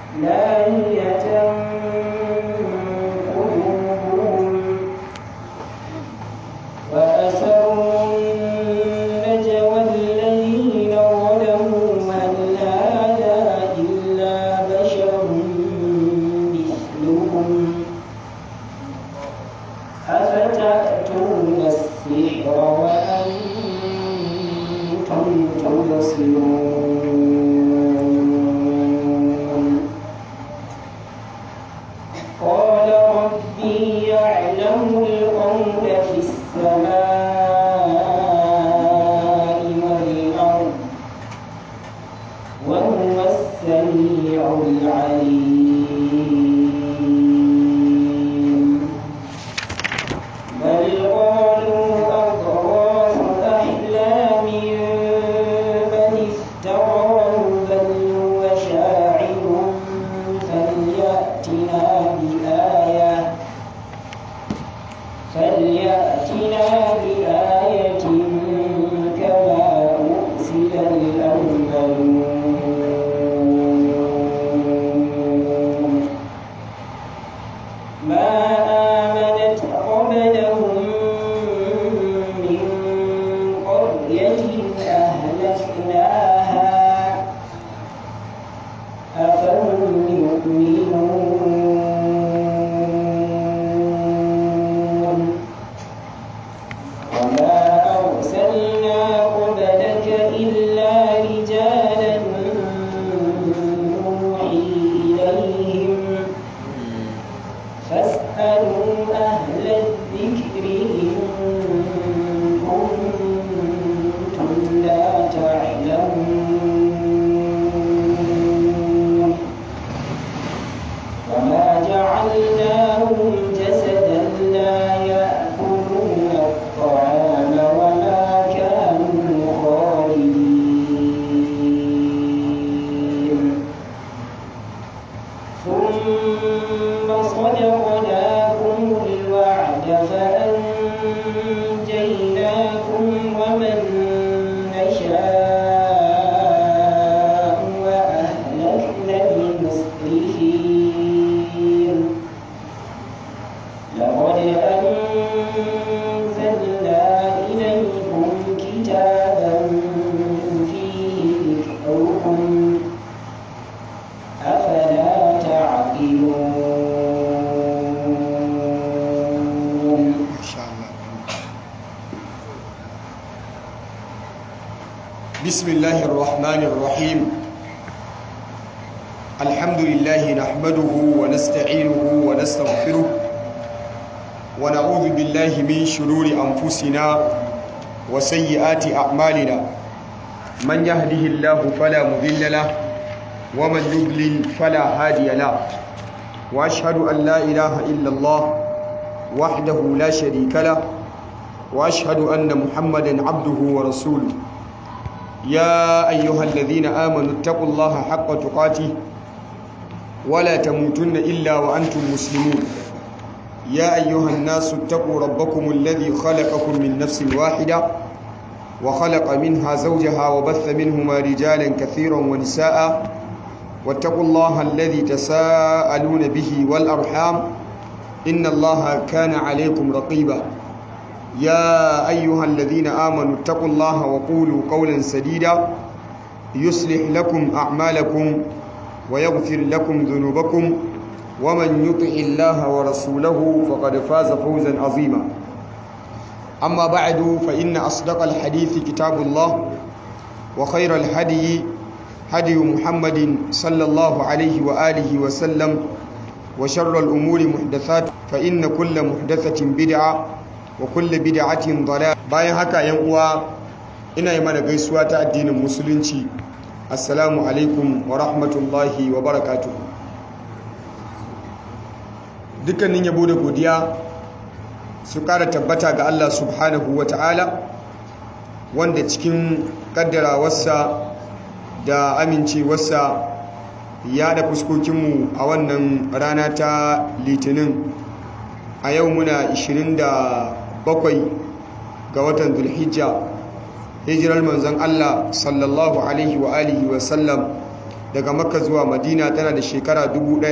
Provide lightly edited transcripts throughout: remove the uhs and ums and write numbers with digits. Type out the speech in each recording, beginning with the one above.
لاهية قلوبهم وأسروا النجوى الذين ظلموا هل هذا إلا بشر مثلكم أفتأتون السحر وأنتم تبصرون قال ربي يعلم القول في السماء والأرض وهو السميع العليم بل قالوا أضغاث أحلام بل افتراه بل هو شاعر فليأتنا بآية كما أرسل الأولون ما آمنت قبلهم من قرية أهلكناها أفهم يؤمنون وما أرسلنا قبلك إلا رجالا نوحي إليهم فاسألوا أهل الذكر إن كنتم لا تعلمون وما جعلناهم جسدا لا يأكلون الطعام وما كانوا خالدين ثم صدقناكم الوعد فأنجيناكم ومن نشاء وأهلكنا المسرفين لقد أنزلنا إليكم كتابا فيه ذكركم أفلا تعقلون ما شاء الله. بسم الله الرحمن الرحيم الحمد لله نحمده ونستعينه ونستغفره ونعوذ بالله من شرور أنفسنا وسيئات أعمالنا من يهده الله فلا مضل له ومن يضلل فلا هادي له وأشهد أن لا إله إلا الله وحده لا شريك له وأشهد أن محمدا عبده ورسوله يا أيها الذين آمنوا اتقوا الله حق تقاته ولا تموتن إلا وأنتم مسلمون يا أيها الناس اتقوا ربكم الذي خلقكم من نفس واحدة وخلق منها زوجها وبث منهما رجالا كثيرا ونساء واتقوا الله الذي تساءلون به والأرحام إن الله كان عليكم رقيبا يا أيها الذين آمنوا اتقوا الله وقولوا قولا سديدا يصلح لكم أعمالكم ويغفر لكم ذنوبكم ومن يطع الله ورسوله فقد فاز فوزا عظيما أما بعد فإن أصدق الحديث كتاب الله وخير الهدي هدي محمد صلى الله عليه وآله وسلم وشر الأمور محدثات فإن كل محدثة بدعة وكل بدعة ضلالة bayan haka yan uwa ina yi mana gaisuwa ta addinin musulunci assalamu alaikum wa rahmatullahi wa barakatuh dukkanin yabo da godiya su kara tabbata ga Allah subhanahu wa ta'ala wanda cikin kaddarawarsa da amincewarsa ya da fuskokinmu a wannan rana ta litinin a yau muna 27 ga watan zulhijja hijirar manzon Allah sallallahu alaihi wa alihi wa sallam daga Makka zuwa Madina tana da shekara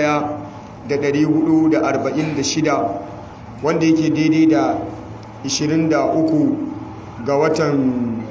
1446 wanda yake daidai da 23 ga watan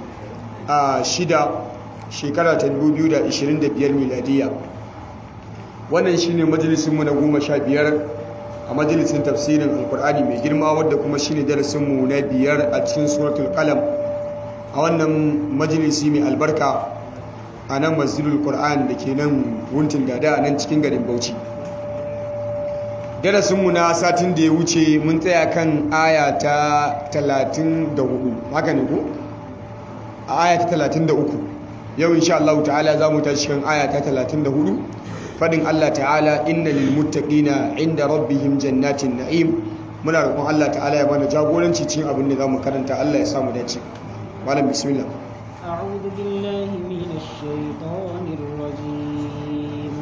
6 shekara ta 2025 miladiya. Wannan shine majalisinmu na 15 a majalisin tafsirin alkur'ani mai girma, wadda kuma shine darasinmu na 5 a cikin suratul qalam a wannan majalisi mai albarka a nan masjidul qur'an da ke nan wuntin dada a nan cikin garin Bauchi. Darasinmu na satin da ya wuce mun tsaya kan aya ta 34, haka ne ko? A aya ta 33. Yau insha Allah ta'ala za mu tashi kan aya ta 34, fadin Allah ta'ala inna lil muttaqina inda rabbihim jannatin na'im. Muna roƙon Allah ta'ala ya mana jagoranci cikin abin da zamu karanta. Allah ya samu dace. Malam bismillah. أعوذ بالله من الشيطان الرجيم.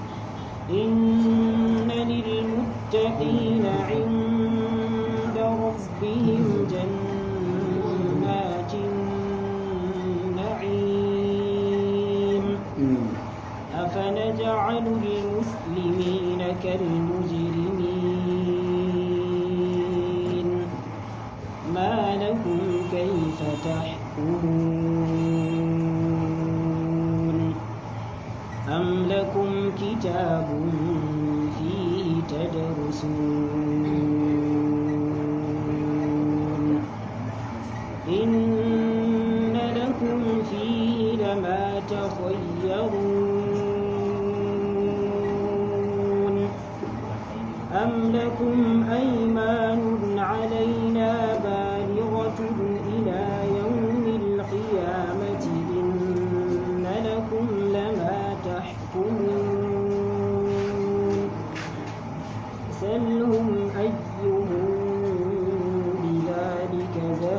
إن للمتقين عند ربهم جنات النعيم. أفنجعل المسلمين كالمجرمين ما لكم كيف تحكمون أم لكم كتاب فيه تدرسون إن لكم فيه لما تخيرون أم لكم أيمان علينا بالغة إلى يوم القيامة إن لكم لما تحكمون سلهم أيهم بذلك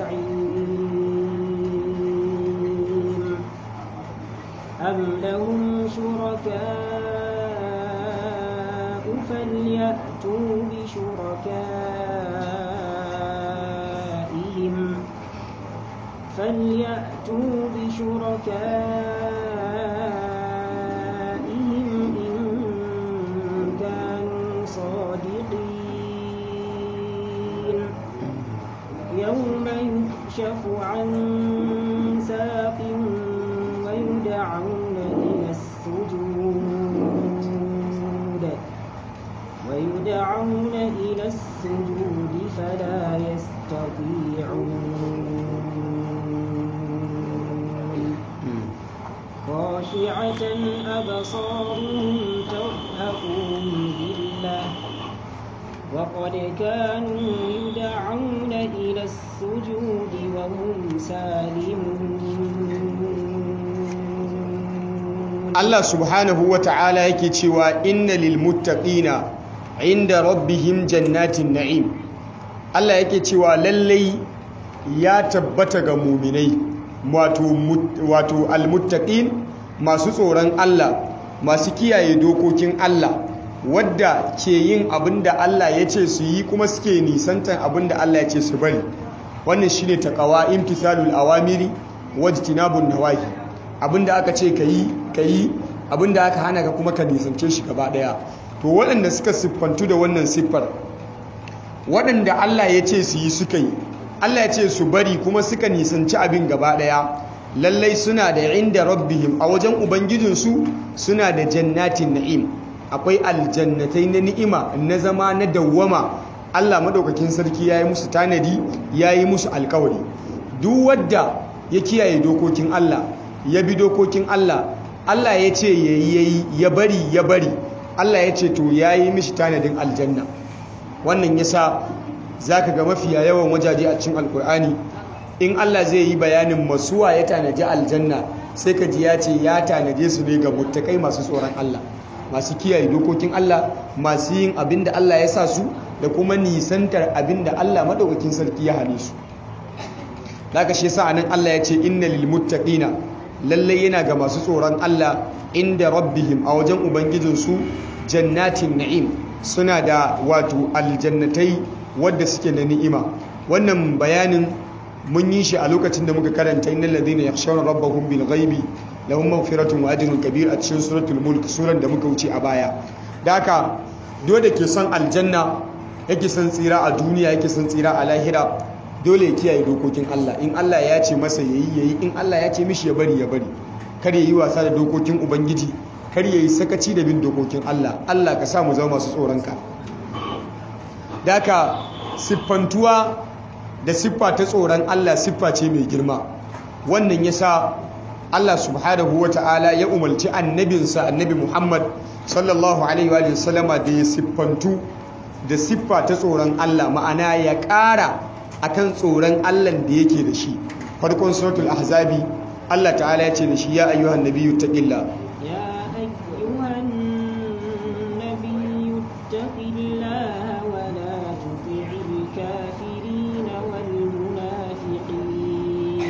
زعيم أم لهم شركاء فليأتوا بشركائهم إن كانوا صادقين يوم يكشف عن ساق ويدعون إلى السجود فلا يستطيعون خاشعة أبصارهم ترهقهم ذلة وقد كانوا يدعون إلى السجود وهم سالمون. Allah subhanahu wa ta'ala yake cewa inna lil muttaqina inda rabbihim jannatin na'im. Allah yake cewa lallai ya tabbata ga muminai wato almuttaqin, masu tsoron Allah, masu kiyaye dokokin Allah, wadda ke yin abinda Allah ya ce su yi kuma suke nisantan abinda Allah ya ce su bari. Wannan shine taqwa, imtisalul awamiri wajtinabun nawahi. Abinda aka ce kayi, abinda aka hana ka kuma ka nisance shi gaba daya. To waɗanda suka siffantu da wannan siffar, waɗanda Allah ya ce su yi suka yi, Allah ya ce su bari kuma suka nisanci abin gaba daya, lallai suna da inda rabbihim, a wajen ubangijinsu suna da jannatin na'im. Akwai aljannatai na ni'ima, na zama, na dawwama. Allah madaukakin sarki ya yi musu tanadi, ya yi musu alkawari. Duk wadda ya kiyaye dokokin Allah, ya bi dokokin Allah, Allah ya ce yayi ya bari, Allah ya ce to yayi mishi tanadin aljanna. Wannan yasa zaka ga mafiya yawan wajaje a cikin alkur'ani, in Allah zai yi bayanin masuwa ya tanaji aljanna, sai ka ji ya ce ya tanaje su ne ga muttakai masu tsoron Allah, masu kiyaye dokokin Allah, masu yin abinda Allah ya sa su da kuma nisantar abinda Allah madaukakin sarki ya hane su. Daga shi yasa anan Allah ya ce inna lil muttaqina, lallai yana ga masu tsoron Allah inda rabbihim, a wajen ubangijinsu jannatin na'im, suna da wato aljannatai wadda suke na ni'ima. Wannan bayanin mun yi shi a lokacin da muka karanta innal ladhina yakhshawna rabbahum bil ghaibi lahum maghfiratun wa ajrun kabir a cikin suratul mulk, suran da muka wuce a baya. Da haka dole ke son aljanna, yake son tsira a duniya, yake son tsira a lahira, dole ya kiyaye dokokin Allah. In Allah ya ce masa yayi, in Allah ya ce mishi ya bari, kar ya yi wasa da dokokin ubangiji, kar ya yi sakaci da bin dokokin Allah. Allah ka sa mu zama masu tsoronka. Da haka siffantuwa da siffa ta tsoron Allah siffa ce mai girma. Wannan yasa Allah subhanahu wata'ala ya umarci annabinsa annabi Muhammad sallallahu alaihi wa sallama da ya siffantu da siffa ta tsoron Allah, ma'ana ya ƙara akan tsoron Allah da yake da shi. Farkon suratul ahzabi Allah ta'ala ya ce da shi ya ayyuhan nabiyyu taqillah, ya ayyuhan nabiyyu taqillaha wa la tuti'il kafirin wal munafiqin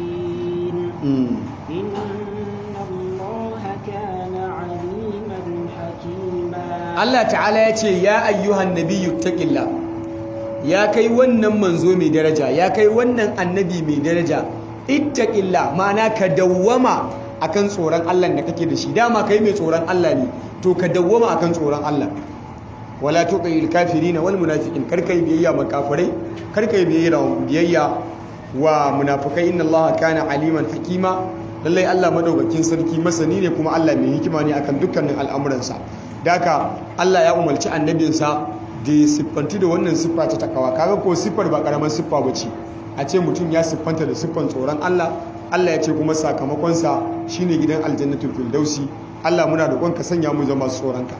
inna Allaha kana 'aliman hakima. Allah ta'ala ya ce ya ayyuhan nabiyyu taqillah, ya kai wannan manzo mai daraja, ya kai wannan annabi mai daraja, ittaqillah, ma'ana ka dawwama akan tsoron Allah da kake da shi. Dama kai mai tsoron Allah ne, to ka dawwama akan tsoron Allah. Wala tuqil kafirin wal munafiqin, karka yi biyayya ma kafirai, karka yi biyayya wa munafikai. Inna Allah kana aliman hakima, lallai Allah madaukakin sarki masani ne kuma Allah mai hikima ne akan dukkanin al'amuransa. Daka Allah ya umarci annabinsa da ya siffanti da wannan siffa ta takawa. Kaga ko siffar ba karamar siffa bace, a ce mutum ya siffanta da siffan tsoron Allah. Allah ya ce kuma sakamakonsa shine gidan aljannatul firdausi. Allah muna roƙon ka sanya mu zama tsoronka.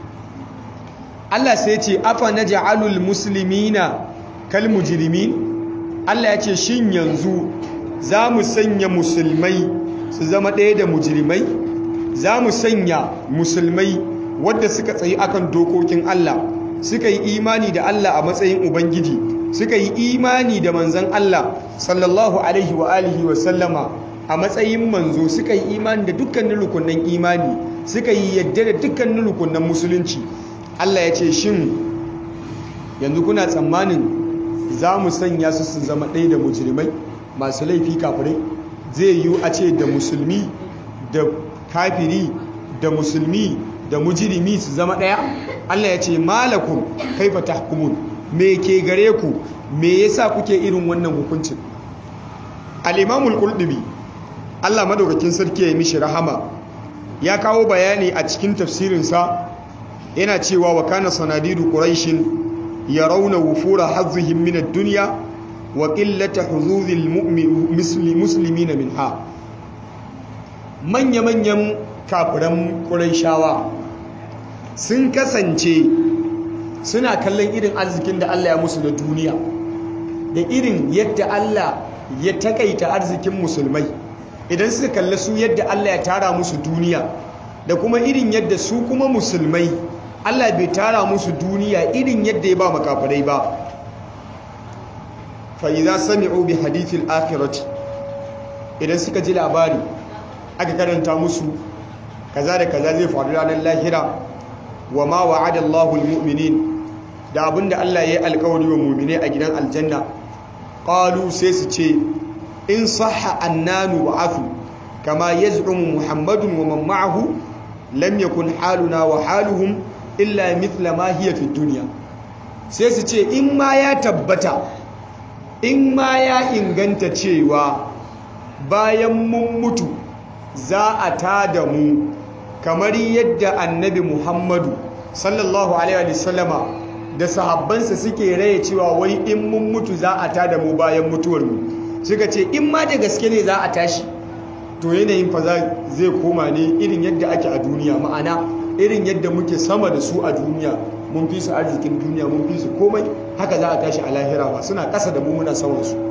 Allah sai ya ce afa naj'alul muslimina kal mujrimin. Allah ya ce shin yanzu za mu sanya musulmai su zama ɗaya da mujrimai? Za mu sanya musulmai wadda suka tsayi akan dokokin Allah, suka yi imani da Allah a matsayin ubangiji, suka yi imani da manzon Allah sallallahu alaihi wa alihi wa sallama a matsayin manzo, suka yi imani da dukkanin rukunan imani, suka yi yadda da dukkanin rukunan musulunci. Allah ya ce shin yanzu kuna tsammanin za mu sanya su su zama ɗaya da mujrimai masu laifi kafirai? Zai yiwu a ce da musulmi da kafiri, da musulmi da mujrimi su zama ɗaya? Allah ya ce malakum kaifa tahkumun, me ke gare ku, me yasa kuke irin wannan hukuncin? Al-Imam al-Qurtubi Allah madaukakin sarki ya yi mishi rahama ya kawo bayani a cikin tafsirinsa, yana cewa wa kana sanadidu quraishin yarawna wufura hazzihim min ad-dunya wa qillata huzuzil muslimina minha. Manya-manyan kafiran quraishawa sun kasance suna kallon irin arzikin da Allah ya musu da duniya, da irin yadda Allah ya takaita arzikin musulmai. Idan suka kalli su yadda Allah ya tara musu duniya, da kuma irin yadda su kuma musulmai Allah bai tara musu duniya irin yadda ya ba makafirai ba. Fa idza sami'u bi hadithil akhirati, idan suka ji labari aka karanta musu kaza da kaza zai faru ranar lahira, wa ma wa'ada Allahu al-mu'minin, da abinda Allah ya yi alƙawari wa mu'mine a gidan aljanna, qalu sai su ce in sahha annanu wa'afu kama yaz'umu Muhammadun wa man ma'ahu lam yakun haluna wa haluhum illa mithla ma hiya fi dunya. Sai su ce in ma ya tabbata, in ma ya inganta cewa bayan mun mutu za a tada mu kamar yadda annabi Muhammadu sallallahu alaihi wa sallama da sahabbansa suke raye cewa wai in mun mutu za a tada mu bayan mutuwar mu, suka ce in ma da gaske ne za a tashi, to yanayin fa zai koma ne irin yadda ake a duniya, ma'ana irin yadda muke sama da su a duniya, mun fi su arzikin duniya, mun fi su komai, haka za a tashi a lahira ba, suna ƙasa da mu muna saman su.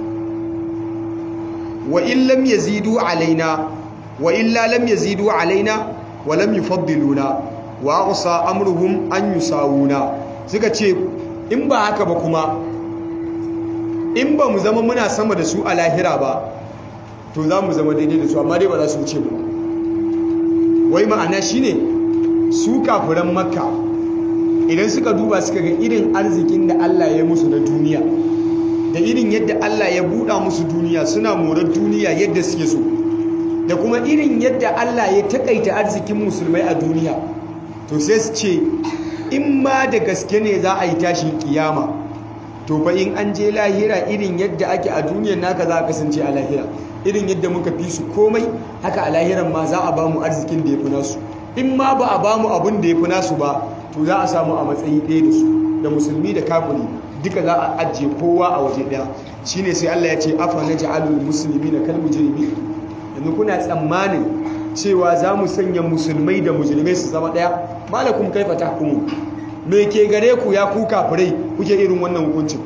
wa in lam yazidu alaina wa illa lam yazidu alaina wa lam yufaddiluna wa aqsa amruhum an yusawuna. Suka ce in ba haka ba kuma, in ba mu zama muna sama da su a lahira ba, to za mu zama daidai da su, amma dai ba za su wuce mu. Wai ma'ana shine su kafiran Makka idan suka duba suka ga irin arzikin da Allah ya musu na duniya, da irin yadda Allah ya buɗa musu duniya, suna morar duniya yadda suke so, da kuma irin yadda Allah ya takaita arzikin musulmai a duniya, to sai su ce in ma da gaske ne za a yi tashin kiyama, to fa in an je lahira irin yadda ake a duniyar naka za a kasance a lahira, irin yadda muka fi su komai haka a lahiran ma za a ba mu arzikin da ya fi nasu. In ma ba a ba mu abin da ya fi nasu ba, to za a samu a matsayi ɗaya da su, da musulmi da kafiri duka za a ajiye kowa a waje ɗaya. Shine sai Allah ya ce afa naj'alul muslimina kal mujrimin, yanzu kuna tsammanin cewa za mu sanya musulmai da mujrimai su zama ɗaya? Malakum kaifa tahkumun, me ke gare ku ya ku kafirai kuke irin wannan hukuncin?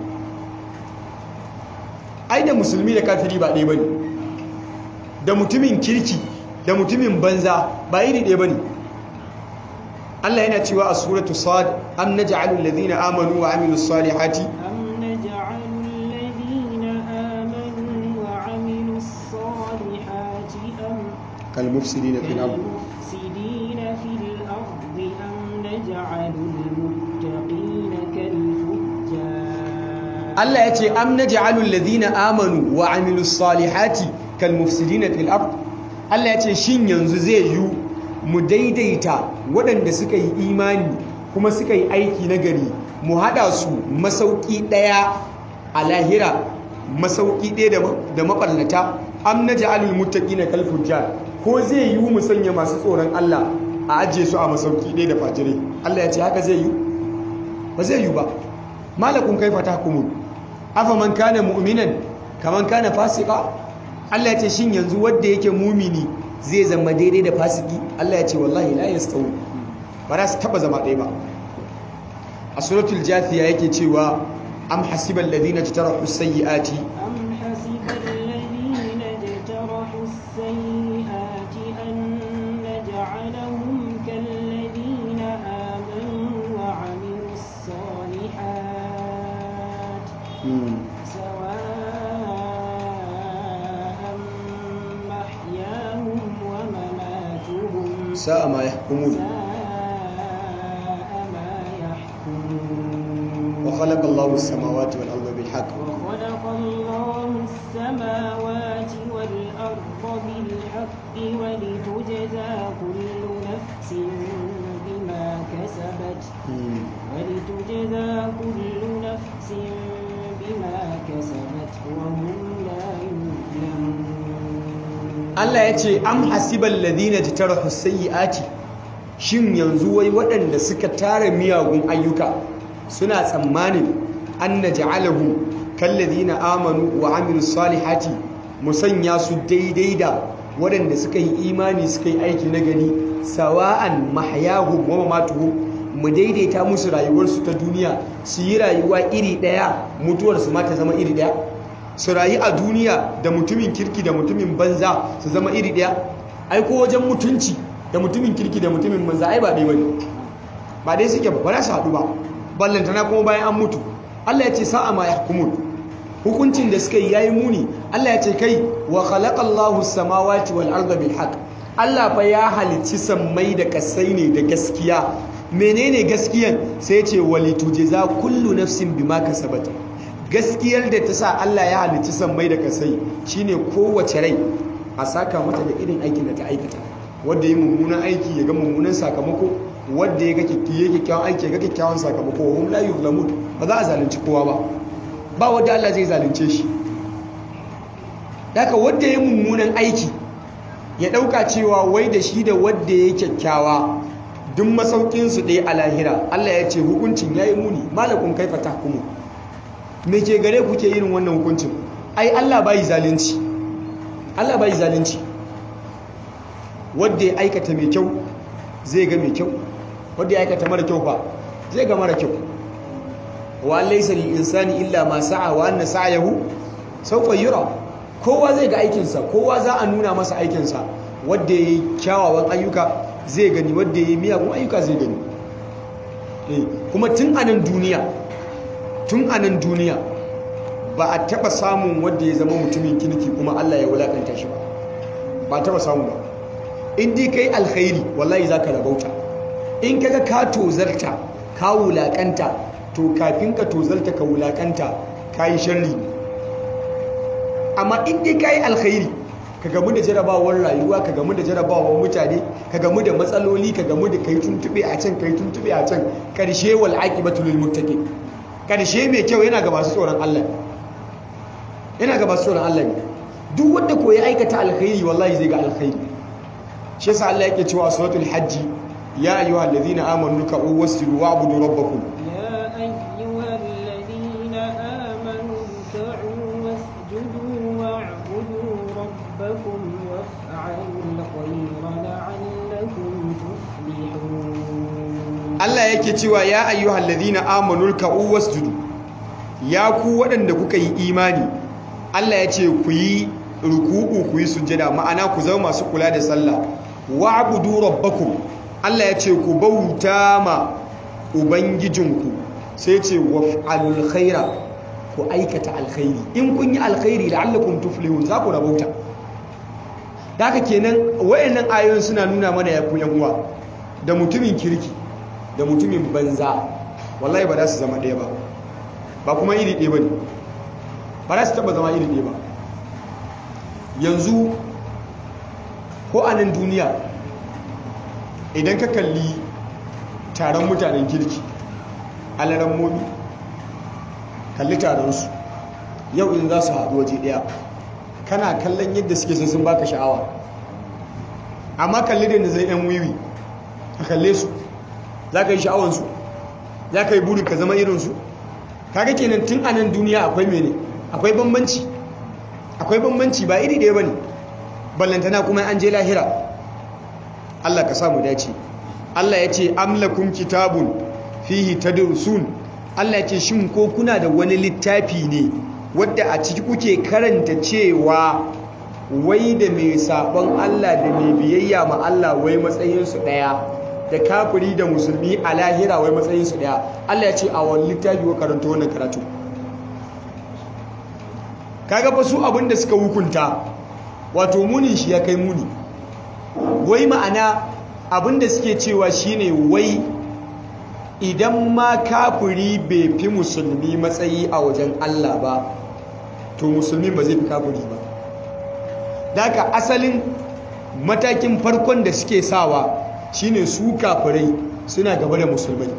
Ai da musulmi da kafiri ba ɗaya bane, da mutumin kirki da mutumin banza ba iri ɗaya bane. Allah yana cewa a suratu Sad, am naj'alul ladina amanu wa amilus salihati أم نجعل الذين آمنوا وعملوا الصالحات kal mufsidina fil ard. كالمفسدين في الأرض أم نجعل المتقين كالفجار. Allah ya ce am naj'alul ladina amanu wa amilus salihati kal mufsidina fil ard. Allah ya ce shin yanzu zai yi mu daidaita waɗanda suka yi imani kuma suka yi aiki na gari, mu haɗa su masauki ɗaya a lahira, masauki ɗaya da maɓarnata? Am naj'alul muttaqina kal fujjar, ko zai yi mu sanya masu tsoron Allah a ajiye su a masauki ɗaya da fajirai? Allah ya ce haka zai yi? Ba zai yi ba. Malakun kaifa tahkumun, afa man kana mu'minan kaman kana fasika? Allah ya ce shin yanzu wanda yake mumini zai zama daidai da fasiki? Allah ya ce wallahi la yastawi, ba za su taba zama ɗaya ba. A suratul Jathiya yake cewa am hasibal ladina jtarahu sayyiati أم حسب الذين اجترحوا السيئات أن نجعلهم كالذين آمنوا وعملوا الصالحات سواء محياهم ومماتهم sa'a ma yahkumun ساء ما يحكمون. wa khalaqa Allahu as-samawati wal arda bil haqq وخلق الله السماوات والأرض بالحق ولتجزى كل نفس بما كسبت وهم لا يظلمون. Allah ya ce am hasibal ladina jtarahu sayyiati, shin yanzu wai waɗanda suka tara miyagun ayyuka suna tsammanin an naj'alahu kal ladina amanu wa amilus salihati, musanya su daidai da waɗanda suka yi imani suka yi aiki na gari, sawa'an mahyahum wa mamatuhum, mu daidaita musu rayuwarsu ta duniya su yi rayuwa iri ɗaya, mutuwarsu ma ta zama iri ɗaya, su rayu a duniya da mutumin kirki da mutumin banza su zama iri ɗaya? Ai ko wajen mutunci da mutumin kirki da mutumin banza ai ba ɗaya bane, ba dai suke ba za su haɗu ba, ballantana kuma bayan an mutu. Allah ya ce sa'a ma yahkumun, hukuncin da suka yi yayi muni. Allah ya ce kai wa khalaqallahu samawati wal arda bil haqq, Allah fa ya halicci sammai da kasai ne da gaskiya. Menene gaskiyan? Sai ce walitujza kullu nafsin bima kasabat. Gaskiyar da ta sa Allah ya halicci sammai da kasai shine kowace rai a saka mata da irin aikin da ta aikata. Wanda yi mummunan aiki ya ga mummunan sakamako, wanda ya ga kyakkyawan aiki ya ga kyakkyawan sakamako. Wa hum la yuzlamun, ba za a zalunci kowa ba, ba wanda Allah zai zalunce shi. Daga wanda ya mummunan aiki ya dauka cewa wai da shi da wanda ya kyakkyawa duk masaukin su ɗaya a lahira, Allah ya ce hukuncin yayi muni. Malakun kaifa tahkumu, me ke gare ku ke irin wannan hukuncin? Ai Allah bai zalunci, Allah bai zalunci. Wanda ya aikata mai kyau zai ga mai kyau, wanda ya aikata mara kyau fa zai ga mara kyau. Wa laysa lil insani illa ma sa'a wa anna sa'yahu sawfa yura. Kowa zai ga aikinsa, kowa za a nuna masa aikinsa. Wanda ya yi kyawawan ayyuka zai gani, wanda ya yi miyagun ayyuka zai gani. Kuma tun anan duniya ba a taba samun wanda ya zama mutumin kirki kuma Allah ya wulakanta shi ba a taba samu ba. In dai kai alkhairi wallahi zaka rabauta. In kaga ka tozarta ka wulakanta, to kafin ka tozarta ka wulakanta kai sharri. Amma in dai kai alkhairi ka gamu da jarabawar rayuwa, ka gamu da jarabawar mutane, ka gamu da matsaloli, ka gamu da kai tuntube a can, kai tuntube a can. Karshe wal aqibatu lil muttaqin. Karshe mai kyau yana ga masu tsoron Allah. Yana ga masu tsoron Allah ne. Duk wanda ko ya aikata alkhairi wallahi zai ga alkhairi. Shi yasa Allah yake cewa a suratul hajj, ya ayyuhallazina amanu ruk'u wasjudu wa'budu rabbakum. يا أيها الذين آمنوا اركعوا واسجدوا واعبدوا ربكم وافعلوا الخير لعلكم تفلحون. Allah yake cewa ya ayyuhallazina amanu ruk'u wasjudu. Ya ku waɗanda kuka yi imani, Allah ya ce ku yi ruku'u, ku yi sujjada, ma'ana ku zama masu kula da sallah. Wa'budu rabbakum. Allah ya ce ku bauta ma ubangijinku, sai ce waf'alul khaira, ku aikata alkhairi. In kun yi alkhairi la'allakum tuflihun, za ku rabauta. Haka kenan wayannan ayoyin suna nuna mana ya ku yan uwa, da mutumin kirki da mutumin banza wallahi ba za su zama ɗaya ba, ba kuma iri ɗaya ba ne, ba za su taɓa zama iri ɗaya ba. Yanzu ko a nan duniya idan ka kalli taron mutanen kirki, alarammomi, kalli taronsu yau in za su haɗu waje ɗaya, kana kallon yadda suke sai sun baka sha'awa. Amma kalli da zai yan wiwi, ka kalle su, za ka yi sha'awansu, za ka yi burin ka zama irinsu. Kaga kenan tun a nan duniya akwai mene, akwai bambanci, akwai bambanci, ba iri ɗaya ba ne, ballantana kuma an je lahira. Allah ka samu dace. Allah ya ce amlakum kitabun fihi tadrusun. Allah ya ce shin ko kuna da wani littafi ne wadda a ciki kuke karanta cewa wai da mai sabon Allah da mai biyayya ma Allah wai matsayinsu ɗaya, da kafiri da musulmi a lahira wai matsayinsu ɗaya. Allah ya ce a wani littafi wa karanta wannan karatu. Kaga fa su abin da suka hukunta wato munin shi ya kai muni. Wai ma'ana abin da suke cewa shine wai idan ma kafiri bai fi musulmi matsayi a wajen Allah ba, to musulmi ba zai fi kafiri ba. Daga asalin matakin farkon da suke sawa shine su kafirai suna gaba da musulmai.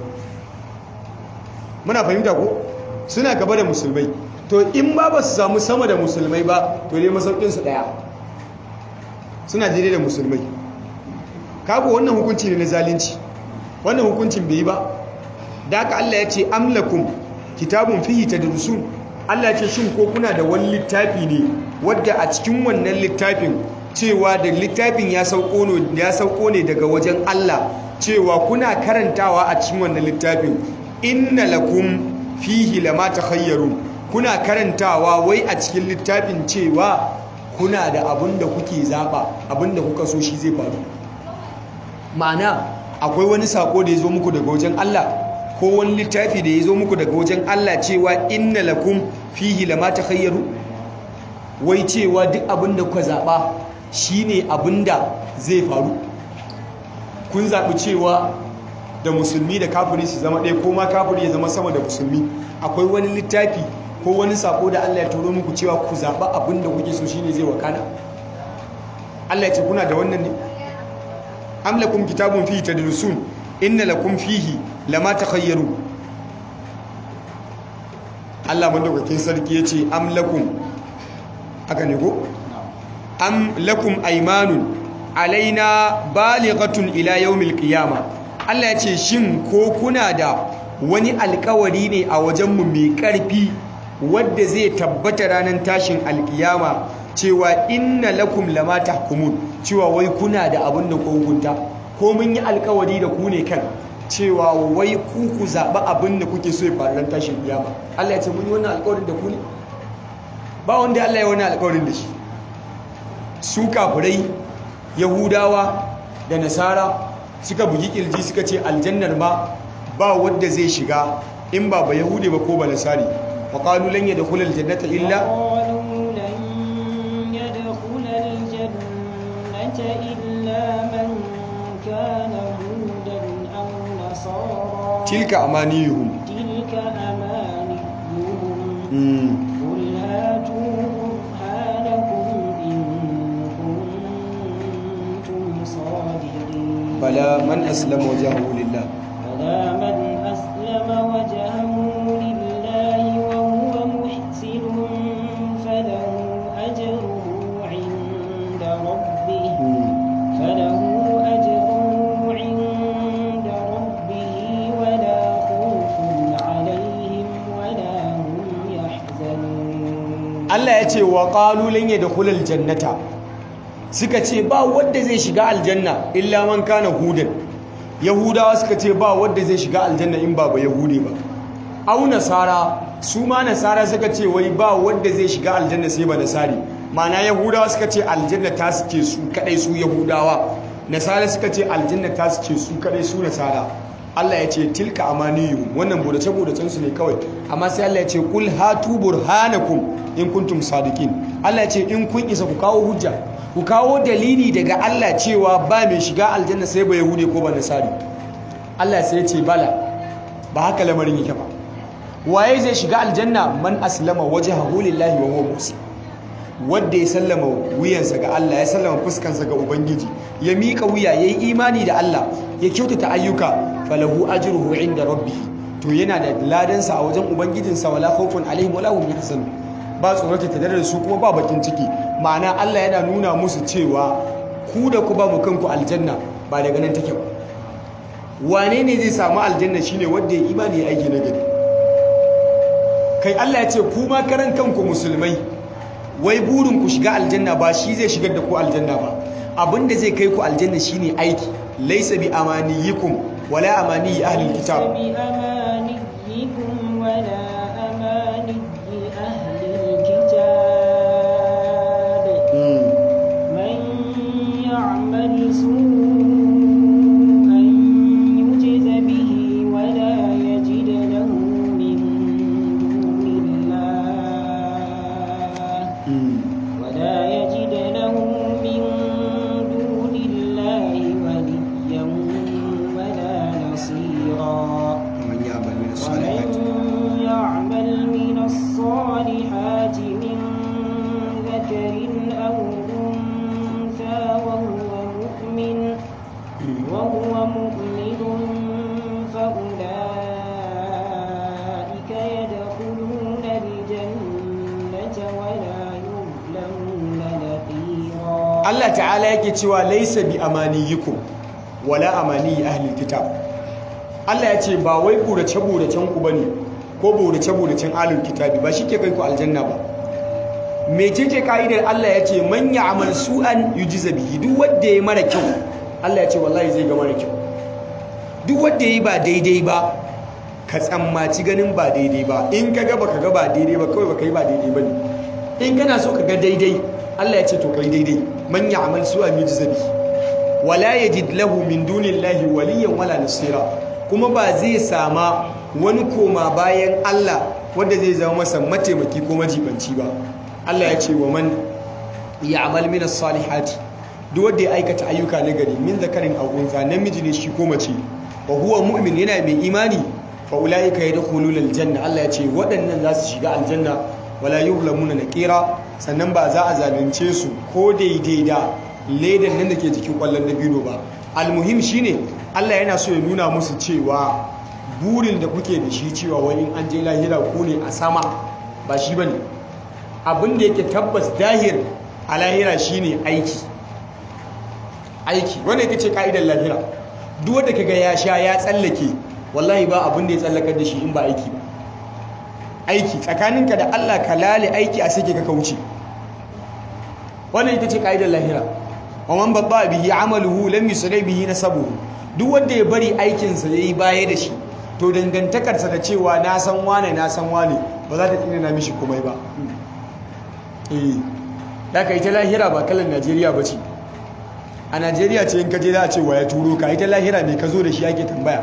Muna fahimta ko? Suna gaba da musulmai. To in ba su samu sama da musulmai ba, to dai masaukinsu ɗaya, suna daidai da musulmai. Kago wannan hukunci ne na zalunci, wannan hukuncin bai yi ba. Da haka Allah ya ce amlakum kitabun fihi tadrusun. Allah ya ce shin ko kuna da wani littafi ne wadda a cikin wannan littafin cewa da littafin ya sauko ne daga wajen Allah, cewa kuna karantawa a cikin wannan littafin inna lakum fihi lama takhayyarun. Kuna karantawa wai a cikin littafin cewa kuna da abin da kuke zaba, abin da kuka so shi zai faru. Ma'ana akwai wani sako da ya zo muku daga wajen Allah, ko wani littafi da ya zo muku daga wajen Allah cewa inna lakum fihi lama takhayyaru, wai cewa duk abin da kuka zaba shine abin da zai faru. Kun zabi cewa da musulmi da kafiri su zama ɗaya, ko ma kafiri ya zama sama da musulmi. Akwai wani littafi ko wani sako da Allah ya turo muku cewa ku zaba abin da kuke so shine zai wakana? Allah ya ce kuna da wannan ne? Am lakum kitabun fihi tadrusun inna lakum fihi lama takhayyaru. Allah madaukakin sarki yace am lakum, haka ne ko? Am lakum aymanun alaina balighatun ila yawmil qiyama. Allah yace shin ko kuna da wani alkawari ne a wajenmu mai karfi wadda zai tabbata ranar tashin alkiyama cewa inna lakum lama tahkumun, cewa wai kuna da abin da ku hukunta, ko mun yi alkawari da ku ne kan cewa wai ku zaɓi abin da kuke so ya faru ran tashin kiyama. Allah ya ce mun yi wannan alkawarin da ku ne? Ba wanda Allah ya wani alkawarin da shi. Su kafirai Yahudawa da Nasara suka bugi kirji suka ce aljannar ma ba wanda zai shiga in ba Yahudi ba ko ba Nasari. wa qalu lan yadkhula aljannata illa tilka amaniyuhum قل هاتوا برهانكم إن bala man aslama wajhahu lillah فلا من أسلم وجهه لله وهو محسن فله أجره عند ربه ولا خوف عليهم ولا هم يحزنون. Allah ya ce wa qalu lan yadkhulul jannata, suka ce ba wanda zai shiga aljanna illa man kana hudan. Yahudawa suka ce ba wanda zai shiga aljanna in ba yahudi ba. Au nasara, su ma nasara suka ce wai ba wanda zai shiga aljanna sai ba nasari. Ma'ana Yahudawa suka ce aljanna ta su ce su kadai su Yahudawa, nasara suka ce aljanna ta su ce su kadai su nasara. Allah ya ce tilka amaniyu, wannan budace su ne kawai. Amma sai Allah ya ce kul hatu burhanakum in kuntum sadiqin. Allah ya ce in kun isa ku kawo hujja, ku kawo dalili daga Allah cewa ba mai shiga aljanna sai ba Yahudi ko ba Nasari. Allah sai ya ce bala, ba haka lamarin yake ba. Waye zai shiga aljanna? Man aslama wajhahu lillahi wa huwa muhsin, wanda ya sallama wuyansa ga Allah, ya sallama fuskansa ga Ubangiji, ya miƙa wuya, ya yi imani da Allah, ya kyautata ayyuka, falahu ajruhu inda rabbih, to yana da ladansa a wajen ubangijinsa, wala khawfun alaihim wala hum yahzanun, ba tsorata ta da su kuma ba bakin ciki. Ma'ana Allah yana nuna musu cewa ku da ku ba mu kanku aljanna ba daga nan take ba. Wane ne zai samu aljanna? Shine wanda ya imani ya aiki na gari. Kai Allah ya ce ku ma karan kanku musulmai, wai burin ku shiga aljanna ba shi zai shigar da ku aljanna ba. Abinda zai kai ku aljanna shine aiki. Laysa bi amaniyikum wala amani ahli alkitab. laysa bi amaniyikum wala amani ahli alkitab. Man ya'mal su'an yujza bihi wala yajid lahu min dunillahi waliyyan wala nasira. ومن يعمل من الصالحات من ذكر أو أنثى وهو مؤمن فأولئك يدخلون الجنة ولا يظلمون نقيرا. Allah ta'ala yake cewa laysa bi amaniyikum wala amani ahli alkitab. Allah ya ce ba wai burace-buracen ku bane ko burace-buracen ahlul kitabi, ba shi ke kai ku aljanna ba. Mecece ka'idar? Allah ya ce man ya'mal su'an yujza bihi, duk wanda yayi mara kyau Allah ya ce wallahi zai ga mara kyau. Duk wanda yayi ba daidai ba ka tsammaci ganin ba daidai ba. In ka ga baka ga ba daidai ba, kawai baka yi ba daidai bane. In kana so ka ga daidai, Allah ya ce to kai daidai. Man ya'mal su'an yujza bihi wala yajid lahu min dunillahi waliyyan wala nasira, kuma ba zai sama wani koma bayan Allah wanda zai zama masa mataimaki ko majibanci ba. Allah ya ce wa man ya'mal min as-salihati, duk wanda ya aikata ayyuka na gari, min zakarin aw unsa, namiji ne shi ko mace, wa huwa mu'min, yana mai imani, fa ulaika yadkhuluna al-janna. Allah ya ce waɗannan za su shiga aljanna wala yuzlamuna naqira, sannan ba za a zalunce su ko daidai da ledan nan da ke jikin kwallon dabino ba. Almuhim shine Allah yana so ya nuna musu cewa burin da kuke da shi cewa wani an je lahira ku ne a sama, ba shi bane. Abin da yake tabbas dahir a lahira shine aiki. Wanda yake ce ka'idar lahira, duk wanda kaga ya sha ya tsallake, wallahi ba abin da ya tsallakar da shi in ba aiki ba. Aiki tsakaninka da Allah, ka lale aiki a sake ka kauce. Wannan ita ce ka'idar lahira. wa man babba bihi amaluhu lam yusri bihi nasabuhu, duk wanda ya bari aikinsa yayi baya da shi, to dangantakarsa da cewa na san wane ba za ta tsina na mishi komai ba. Da ita lahira ba kalan Najeriya ba ce. A Najeriya ce in ka je za a ce wa ya turo ka, ita lahira ne ka zo da shi ake tambaya.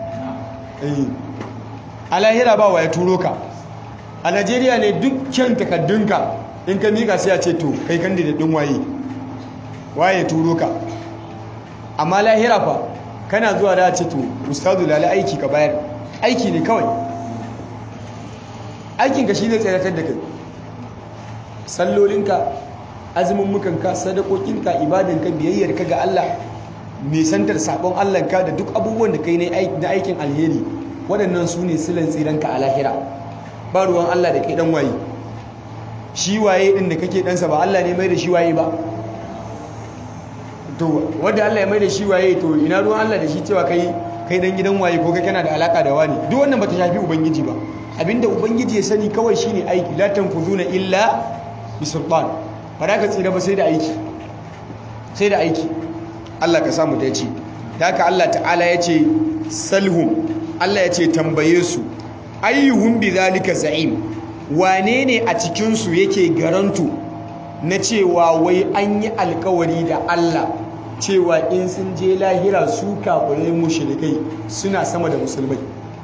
A lahira ba wa ya turo ka. A Najeriya ne dukkan takaddunka in ka mika sai a ce to kai kan da ɗin waye turo ka. Amma lahira fa kana zuwa da ce to ustadu lala aiki ka bayar, aiki ne kawai. Aikinka shi zai tsayar da kai. Sallolinka, azumin mukanka, sadakokinka, ibadanka, biyayyarka ga Allah, nisantar sabon Allahnka da duk abubuwan da kai na aikin alheri, waɗannan su ne silan tsiranka a lahira. Ba ruwan Allah da kai dan waye, shi waye din da kake ɗansa ba Allah ne mai da shi waye ba? To wanda Allah ya mai da shi waye, to ina ruwan Allah da shi cewa kai dan gidan waye ko kai kana da alaka da wani? Duk wannan bata shafi ubangiji ba. Abinda ubangiji ya sani kawai shine aiki, la tanfuzuna illa bisultan. Ba da ka tsira ba sai da aiki, sai da aiki. Allah ka samu dace. Da haka Allah ta'ala ya ce salhum, Allah ya ce tambaye su, ayyuhum bidhalika za'im, wane ne a cikin su yake garantu na cewa wai an yi alkawari da Allah cewa in sun je lahira su kafirai mushrikai suna sama da musulmai?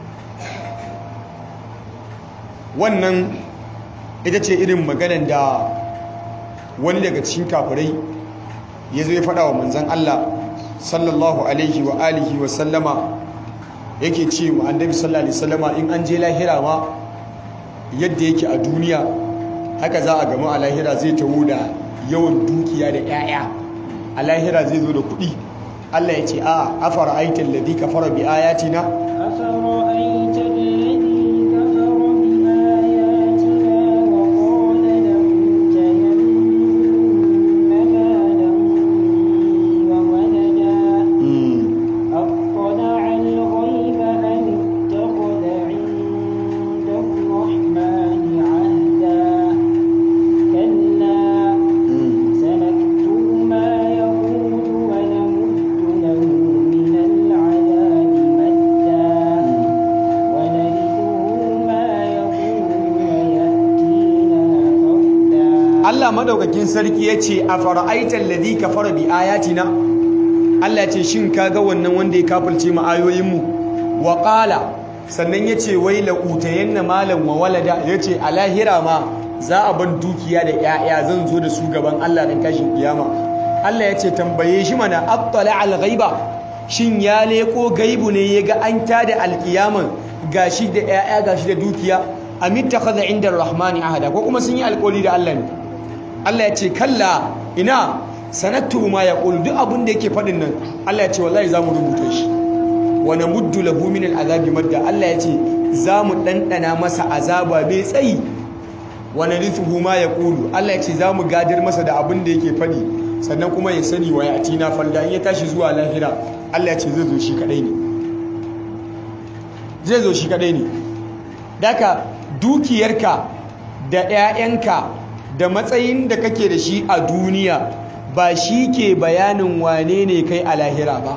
Wannan ita ce irin maganar da wani daga cikin kafirai ya zo ya faɗa wa manzan Allah sallallahu alaihi wa alihi wa sallama, yake ce wa annabi sallallahu alaihi wasallama in an je lahira ma yadda yake a duniya haka za a gama a lahira, zai tawo da yawan dukiya da 'ya'ya, a lahira zai zo da kuɗi. Allah ya ce a afara aitan ladhi kafara bi ayatina, afara aitan ladhi kafara bi ayatina wa qala lam tayanna malan wa walada attala al-ghayba am ittakhadha 'inda ar-rahmani 'ahda kalla sanaktubu ma yaqulu wa namuddu lahu min al-'adhabi madda wa narithuhu ma yaqulu wa ya'tina farda. Allah madaukakin sarki ya ce a fara'aitan ladhi kafara bi ayatina, Allah ya ce shin kaga wannan wanda ya kafirce mu ayoyinmu? Wa qala, sannan ya ce wai la utayanna malan wa walada, ya ce a lahira ma za a ban dukiya da 'ya'ya, zan zo da su gaban Allah dan tashin kiyama. Allah ya ce tambaye shi mana, attala al ghaiba, shin ya leko gaibu ne ya ga an tada alkiyaman gashi da 'ya'ya gashi da dukiya? Amittakhadha inda ar-rahmani ahada, ko kuma sun yi alƙawari da Allah ne? Allah ya ce kalla, ina sanattu ma yaqulu, duk abin da yake faɗin nan Allah ya ce wallahi za mu rubuta shi. Wa namuddu lahu min al-azabi madda, Allah ya ce za mu ɗanɗana masa azaba mai tsayi. Wa narithuhu ma yaqulu, Allah ya ce za mu gadar masa da abin da yake faɗi, sannan kuma ya sani wa yatina falda, in ya tashi zuwa lahira Allah ya ce zai zo shi kadai ne, zai zo shi kadai ne. Daka dukiyarka da 'ya'yanka da matsayin da kake da shi a duniya ba shi ke bayanin wane ne kai a lahira ba.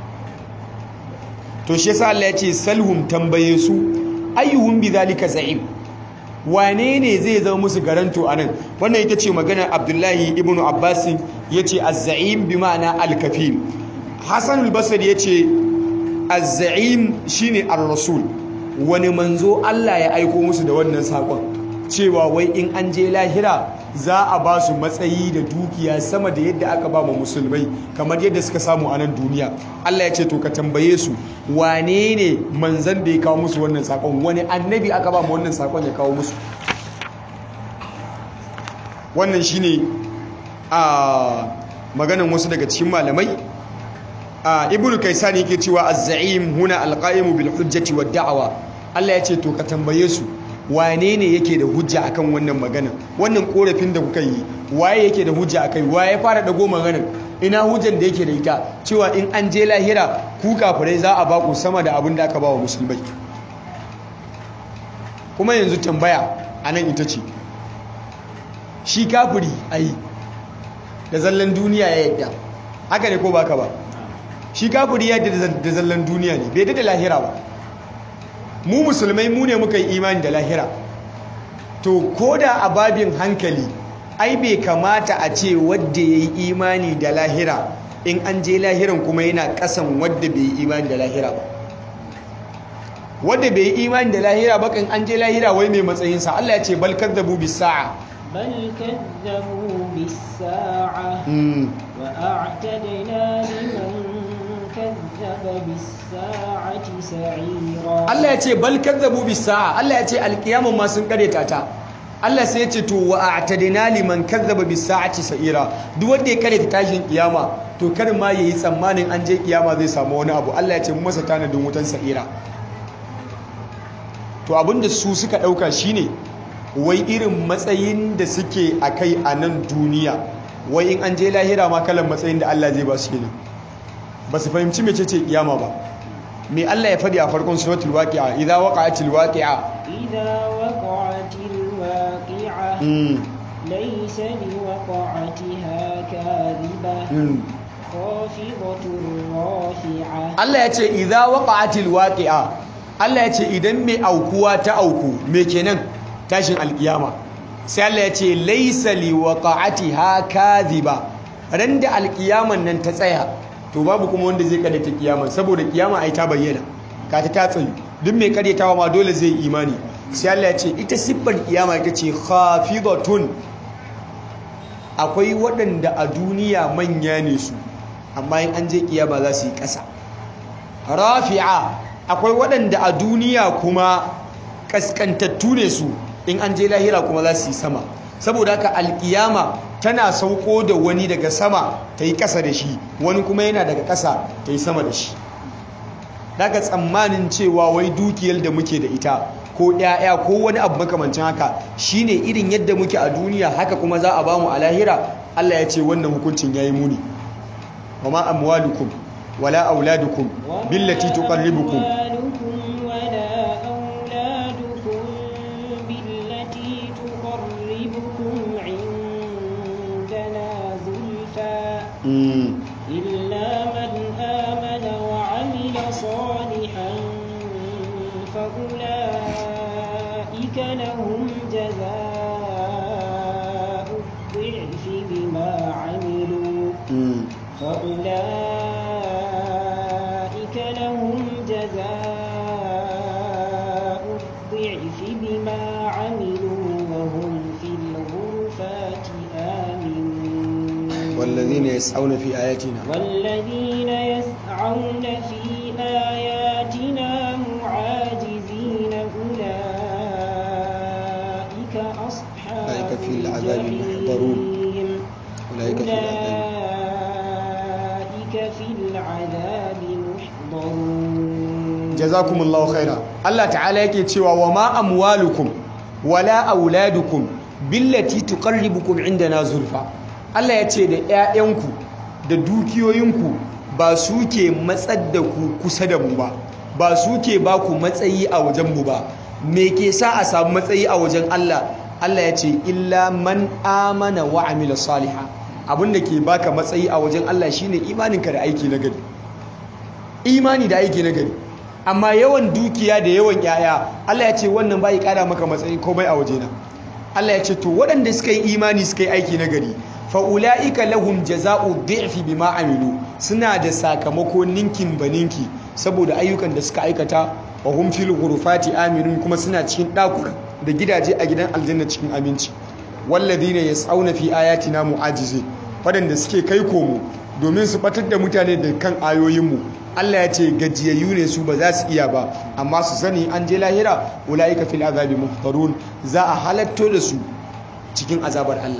To shi yasa Allah ya ce salhum, tambaye su, ayyuhum bidhalika za'im, wane ne zai zama musu garanto anan? Wannan ita ce maganar Abdullahi ibn Abbas, yace az-za'im bi ma'ana al-kafil. Hasan al-Basri yace az-za'im shine ar-rasul, wani manzo Allah ya aiko musu da wannan sakon cewa wai in an je lahira za a ba su matsayi da dukiya sama da yadda aka ba mu musulmai, kamar yadda suka samu a nan duniya. Allah ya ce to ka tambaye su wane ne manzan da ya kawo musu wannan sakon, wani annabi aka ba mu wannan sakon ya kawo musu. Wannan shine a maganan wasu daga cikin malamai. Ibnu Kaisani yake cewa az-za'im huna al-qa'imu bil hujjati wad da'wa. Allah ya ce to ka tambaye su wane ne yake da hujja akan wannan magana, wannan korafin da kuka yi, waye yake da hujja akai, waye ya fara dago maganar, ina hujjan da yake da ita cewa in an je lahira ku kafirai za a ba ku sama da abin da aka ba wa musulmai. Kuma yanzu tambaya anan ita ce, shi kafiri ai da zallan duniya ya yadda, haka ne ko baka ba? Shi kafiri ya yadda da zallan duniya ne, bai yadda da lahira ba. Mu musulmai mu ne muka yi imani da lahira. To koda a babin hankali ai bai kamata a ce wadda ya yi imani da lahira in an je lahiran kuma yana kasan wadda bai yi imani da lahira ba. Wadda bai yi imani da lahira ba kan an je lahira wai mai matsayinsa? Allah ya ce bal kadzabu bis sa'a, bal kadzabu bis sa'a wa a'tadna liman kazzaba bis sa'ati sa'ira. Allah ya ce bal kadzabu bis sa'a, Allah ya ce alkiyamun ma sun kareta ta. Allah sai ya ce to wa a'tadina liman kazzaba bis sa'ati sa'ira, duk wanda ya kare ta tashin kiyama to kar ma yayi tsammanin an je kiyama zai samu wani abu. Allah ya ce mu masa tanadin wutan sa'ira. To abinda su suka dauka shine wai irin matsayin da suke akai a nan duniya, wai in an je lahira ma kalan matsayin da Allah zai ba su kenan. Ba su fahimci mecece kiyama ba. Me Allah ya faɗi a farkon suratul waqi'a, idza waqa'atil waqi'a, idza waqa'atil waqi'a laysa liwaqa'atiha kadhiba khafidatur rafi'a. Allah ya ce idza waqa'atil waqi'a, Allah ya ce idan mai aukuwa ta auku, me kenan? Tashin alkiyama. Sai Allah ya ce laysa liwaqa'atiha kadhiba, ran da alkiyaman nan ta tsaya to babu kuma wanda zai karyata kiyama, saboda kiyama ai ta bayyana ka ta tsayi, duk mai karyatawa ma dole zai imani. Sai Allah ya ce ita siffar kiyama ita ce khafidatun, akwai waɗanda a duniya manya ne su amma in an je kiyama za su yi ƙasa. Rafi'a, akwai waɗanda a duniya kuma kaskantattu ne su in an je lahira kuma za su yi sama. Saboda haka alkiyama tana sauko da wani daga sama ta yi ƙasa da shi, wani kuma yana daga ƙasa ta yi sama da shi. Daga tsammanin cewa wai dukiyar da muke da ita ko ƴaƴa ko wani abu makamancin haka shine irin yadda muke a duniya haka kuma za a bamu a lahira, Allah ya ce wannan hukuncin yayi muni. wa ma amwalukum wala auladukum billati tuqarribukum إلا من آمن وعمل صالحا فأولئك لهم جزاء الضعف بما عملوا وهم في الغرفات آمنون. والذين يسعون في آياتنا معاجزين أولئك أصحاب في العذاب محضرون. أولئك في العذاب محضرون. جزاكم الله خيرا. الله تعالى yake cewa wa ma amwalukum wala auladukum billati tuqarribukum indana zulfa. Allah ya ce da ƴaƴanku da dukiyoyinku ba su ke matsar da ku kusa da mu ba, ba su ke ba ku matsayi a wajen mu ba. Me ke sa a samu matsayi a wajen Allah? Allah ya ce illa man amana wa amila salihan. Abinda ke baka matsayi a wajen Allah shine imaninka da aiki na gari. Imani da aiki na gari. Amma yawan dukiya da yawan ƴaƴa, Allah ya ce wannan bai kara maka matsayi komai a wajena. Allah ya ce to waɗanda suka yi imani suka yi aiki na gari, fa'ula'ika lahum jaza'u dhi'fi bima amilu, suna da sakamako ninkin baninki saboda ayyukan da suka aikata. Wa hum fil ghurufati aminun, kuma suna cikin ɗakuna da gidaje a gidan aljanna cikin aminci. Walladhina yas'auna fi ayatina mu'ajizin, waɗanda suke kai komo domin su batar da mutane da kan ayoyinmu. Allah ya ce gajiyayyu ne su, ba za su iya ba, amma su sani an je lahira ula'ika fil azabi muhtarun, za a halatto da su cikin azabar Allah.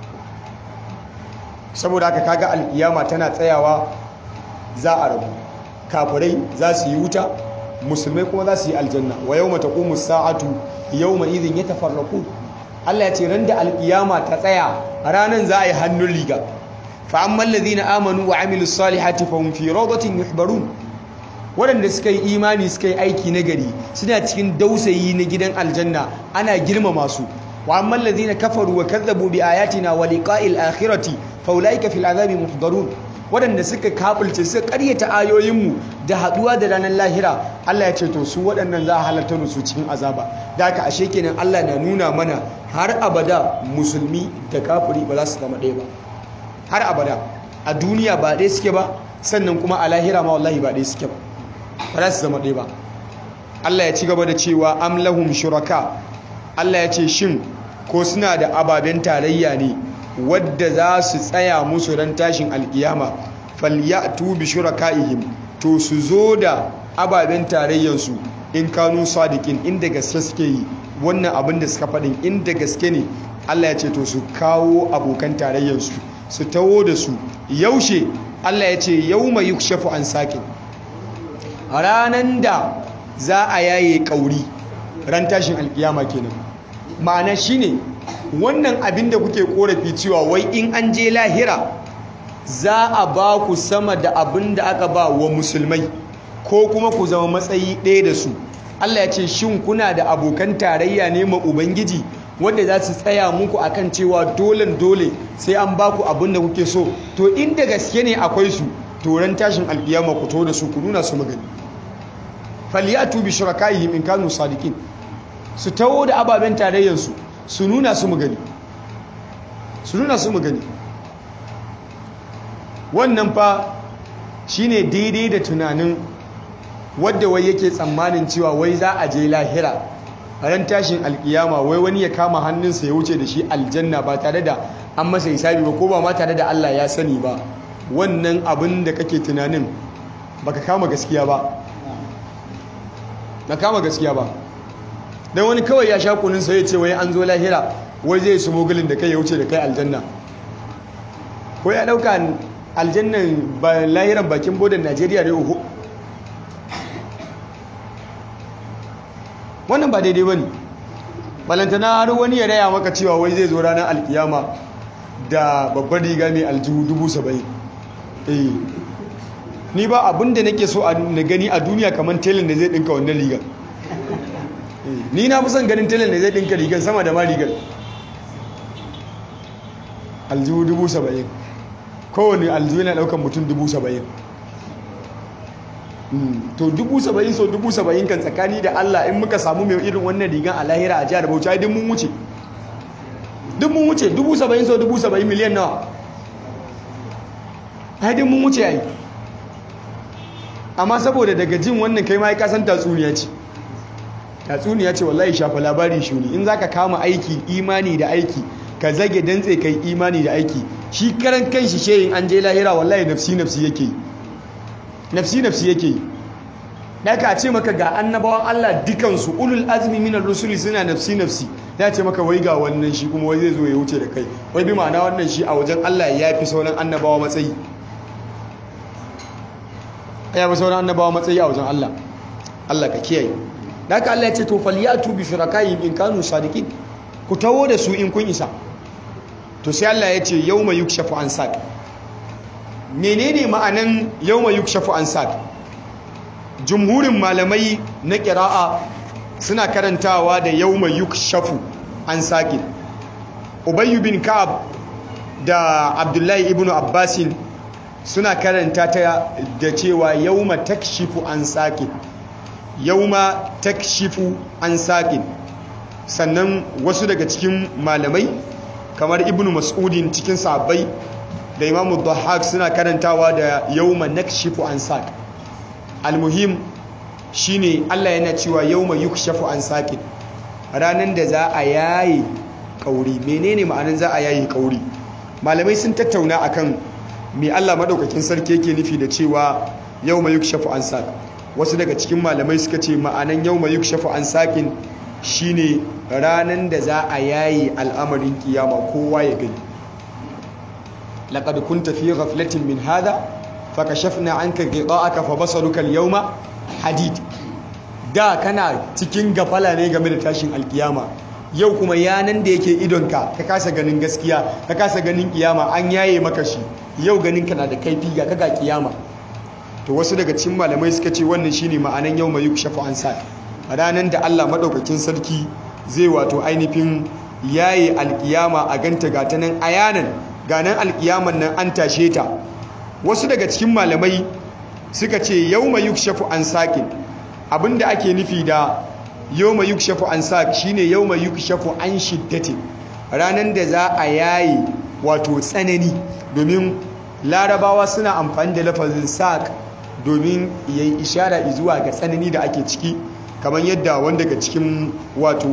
Saboda haka kaga alkiyama tana tsayawa, za a rabu, kafirai za su yi wuta, musulmai kuma za su yi aljanna. Wa yawma taqumu as-sa'atu yawma idhin yatafarraqun. Allah ya ce ran da alkiyama ta tsaya ranan za a yi hannun riga. Fa ammal ladina amanu wa amilus salihati fahum fi rawdatin yuhbarun. Waɗanda suka yi imani suka yi aiki nagari suna cikin dausayi na gidan aljanna, ana girmama su. Wa ammal ladina kafaru wa kazzabu bi ayatina wa liqa'il akhirati fa ulaika fil azabi muhdarun. Waɗanda suka kafulce suka ƙaryata ayoyinmu da haɗuwa da ranar lahira, Allah ya ce to su waɗannan za a halarta da su cikin azaba. Da haka ashe kenan Allah na nuna mana har abada musulmi da kafiri ba za su zama ɗaya ba. Har abada a duniya ba ɗaya suke ba, sannan kuma a lahira ma wallahi ba ɗaya suke ba, ba za su zama ɗaya ba. Allah ya ci gaba da cewa am lahum shuraka. Allah ya ce shin ko suna da ababen tarayya ne wadda za su tsaya musu ran tashin alkiyama? Falyatu bi shurakaihim, to su zo da ababen tarayyansu in kanu sadiqin, inda gaske suke yi. wannan abin da suka faɗin inda gaske ne Allah ya ce to su kawo abokan tarayyarsu su tawo da su yaushe Allah ya ce yawma yukshafu an saqin ranan da za a yaye kauri ran tashin alkiyama kenan ma'ana shine wannan abin da kuke korafi cewa wai in an je lahira za a ba ku sama da abin da aka ba wa musulmai ko kuma ku zama matsayi ɗaya da su Allah ya ce shin kuna da abokan tarayya ne ma ubangiji wanda za su tsaya muku akan cewa dole sai an ba ku abin da kuke so to inda gaske ne akwai su to ran tashin alkiyama ku to da su ku nuna su magani falyatu bi shurakaihim in kanu sadiqin su tawo da ababen tarayyar su nuna su magani wannan fa shine daidai da tunanin wadda wai yake tsammanin cewa wai za a je lahira a ran tashin alkiyama wai wani ya kama hannunsa ya wuce da shi aljanna ba tare da an masa hisabi ba ko ba ma tare da Allah ya sani ba wannan abin da kake tunanin baka kama gaskiya ba dan wani kawai ya sha kunun sa ya ce wai an zo lahira wai zai su mogulin da kai ya wuce da kai aljanna ko ya dauka aljannan ba lahiran bakin bodan Najeriya ne uku wannan ba daidai bane balantana har wani ya raya maka cewa wai zai zo ranar alkiyama da babbar riga mai aljihu 70,000 ni ba abinda nake so na gani a duniya kamar telin da zai dinka wannan rigar ni na fi son ganin telin da zai dinka rigar sama da ma rigar aljihu 70,000 kowane aljihu yana daukan mutum 70,000 to 70,000 so 70,000 kan tsakani da Allah in muka samu mai irin wannan rigan a lahira a jihar Bauchi ai mun wuce 70,000 so 70,000 miliyan nawa ai mun wuce ai amma saboda daga jin wannan kai ma ya kasan tatsuniya ce wallahi shafa labari shuni in zaka kama aiki imani da aiki ka zage dantse kai imani da aiki shi karan kanshi shehin an je lahira wallahi nafsi yake daga a ce maka ga annabawan Allah dukansu ulul azmi minar rusuli suna nafsi ya ce maka wai ga wannan shi kuma wai zai zo ya wuce da kai wai bi ma'ana wannan shi a wajen Allah ya fi sauran annabawa matsayi a wajen Allah ka kiyaye daga Allah ya ce to falyatu bi shurakayhim in kanu sadiqin ku tawo da su in kun isa to sai Allah ya ce yawma yukshafu an saq menene ma'anan yawma yukshafu an saq jumhurin malamai na qira'a suna karantawa da yawma yukshafu an saq Ubay bin Ka'ab da Abdullahi ibn Abbasin suna karanta ta da cewa yawma takshifu an saq yawma takshifu an saq sannan wasu daga cikin malamai kamar ibnu mas'udin cikin sahabbai da imamu dhahhak suna karantawa da yawma nakshifu an saq almuhim shine Allah yana cewa yawma yukshafu an saqin ranan da za a yayi kauri menene ma'anar za a yayi kauri malamai sun tattauna akan me Allah madaukakin sarki yake nufi da cewa yawma yukshafu an saq wasu daga cikin malamai suka ce ma'anan yawma yukshafu an saqin shine ranan da za a yayi al'amarin kiyama kowa ya gani laqad kunta fi ghaflatin min hadha fakashafna anka ghita'aka fabasaruka al-yawma hadid da kana cikin gafala ne game da tashin alkiyama yau kuma yanan da yake idonka ka kasa ganin gaskiya ka kasa ganin kiyama an yaye maka shi yau ganin kana da kaifi ga kaga kiyama to wasu daga cikin malamai suka ce wannan shine ma'anan yawma yukshafu an sa ranan da Allah madaukakin sarki zai wato ainihin yaye alkiyama a ganta gata nan ayanan ganan alkiyaman nan an tashe ta wasu daga cikin malamai suka ce yawma yukshafu an saqin abinda ake nufi da yawma yukshafu an saq shine yawma yukshafu an shiddatin ranan da za a yaye wato tsanani domin larabawa suna amfani da lafazin saq domin yayi ishara zuwa ga tsanani da ake ciki kamar yadda wanda daga cikin wato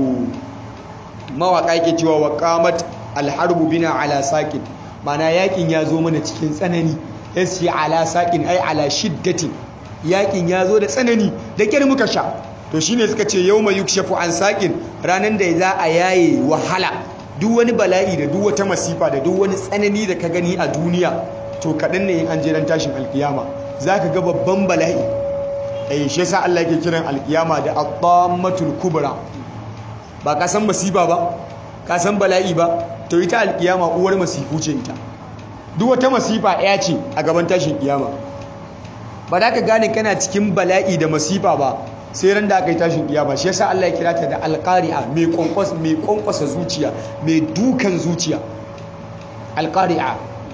mawaka yake cewa waqamat alharbu bina ala saqin mana yakin ya zo mana cikin tsanani yasi ala saqin ai ala shiddatin yakin ya zo da tsanani da kyar muka sha to shine suka ce yawma yukshafu an saqin, ranan da za a yaye wahala, duk wani bala'i da duk wata masifa da duk wani tsanani da ka gani a duniya to kaɗan ne in an je ran tashin alkiyama zaka ga babban bala'i. Shi yasa Allah yake kiran alkiyama da at-tammatul kubra. Ba ka san masifa ba, ka san bala'i ba, to ita alkiyama uwar masifu ce ita. Duk wata masifa ɗaya ce a gaban tashin kiyama. Ba za ka gane kana cikin bala'i da masifa ba sai ran da aka yi tashin kiyama. Shi yasa Allah ya kira ta da alqari'a, mai kwankwasa zuciya, mai dukan zuciya. Alqari'a.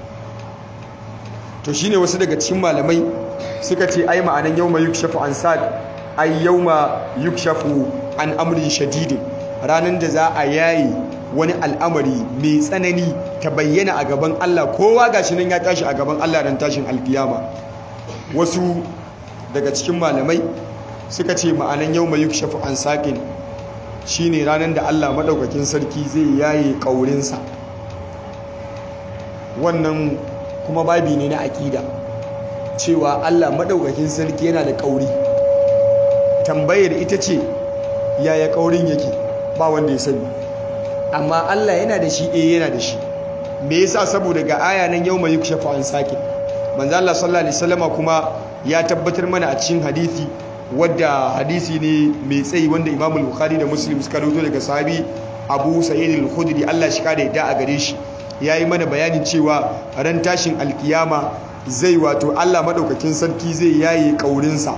To shine wasu daga cikin malamai suka ce ai ma'anan yawma yukshafu an saq, ai yawma yukshafu an amrin shadidin, ranan da za a yayi wani al'amari mai tsanani ta bayyana a gaban Allah, kowa gashi nan ya tashi a gaban Allah ran tashin alkiyama. Wasu daga cikin malamai suka ce ma'anan yawma yukshafu an saqin shine ranan da Allah madaukakin sarki zai yaye kaurinsa. Wannan kuma babi ne na aqida, cewa Allah madaukakin sarki yana da kauri. Tambayar ita ce yaya kaurin yake, ba wanda ya sani. Amma Allah yana da shi, yana da shi. Me yasa? Saboda ga aya nan yawma yukshafu an saqin. Manzo Allah sallallahu alaihi wasallama kuma ya tabbatar mana a cikin hadisi, wadda hadisi ne mai tsayi wanda Imam Bukhari da Muslim suka rawaito daga sahabi Abu Sa'id al-Khudri, Allah shi kada yadda a gare shi, yayi mana bayanin cewa ran tashin alkiyama zai wato Allah madaukakin sarki zai yaye kaurinsa,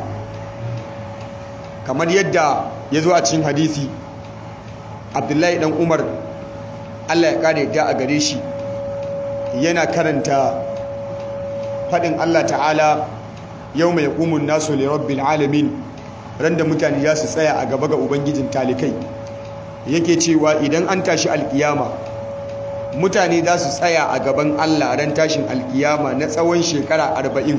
kamar yadda ya zo a cikin hadisi. Abdullahi dan Umar, Allah ya kada yadda a gare shi, yana karanta faɗin Allah ta'ala yawma yaqumun nasu li rabbil alamin, randa mutane za su tsaya a gaba ga ubangijin talikai. Yake cewa idan an tashi alkiyama, mutane za su tsaya a gaban Allah ran tashin alkiyama na tsawon shekara 40.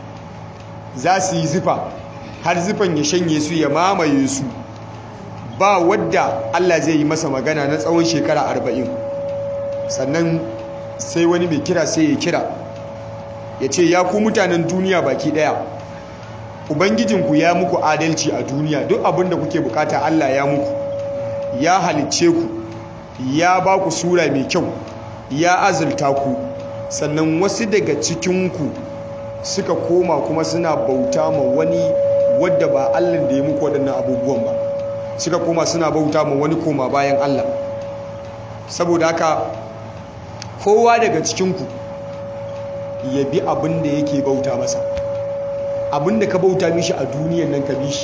Za su yi zufa har zufan ya shanye su, ya mamaye su, ba wadda Allah zai yi masa magana na tsawon shekara 40. Sannan sai wani mai kira sai ya kira, ya ce ya ku mutanen duniya baki daya, ubangijinku ya muku adalci a duniya, duk abin da kuke bukata Allah ya muku, ya halicce ku, ya ba ku sura mai kyau, ya azurta ku. Sannan wasu daga cikinku suka koma kuma suna bauta ma wani wadda ba Allah da ya muku waɗannan abubuwan ba, suka koma suna bauta ma wani koma bayan Allah. Saboda haka kowa daga cikinku ya bi abin da yake bauta masa, abin da ka bauta mishi a duniyan nan ka bi shi.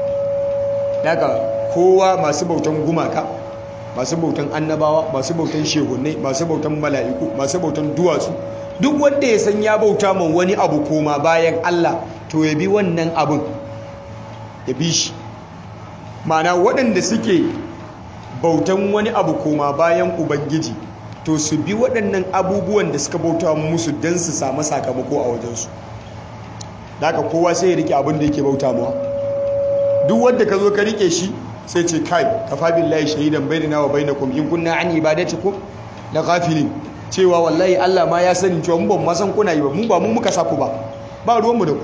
Daga kowa, masu bautan gumaka, masu bautan annabawa, masu bautan shehunai, masu bautan mala'iku, masu bautan duwatsu, duk wanda ya san ya bauta ma wani abu koma bayan Allah, to ya bi wannan abin, ya bi shi. Ma'ana waɗanda suke bautan wani abu koma bayan Ubangiji, to su bi waɗannan abubuwan da suka bauta musu don su samu sakamako a wajensu. Daga kowa sai ya rike abin da yake bauta mawa. Duk wanda ka zo ka rike shi sai ce kai kafa billahi shahidan bainana wa bainakum in kunna an ibadatikum la ghafilin, cewa wallahi Allah ma ya sani cewa mun ba mu san kuna yi ba, mu ba mu muka saku ba, ba ruwan mu da ku.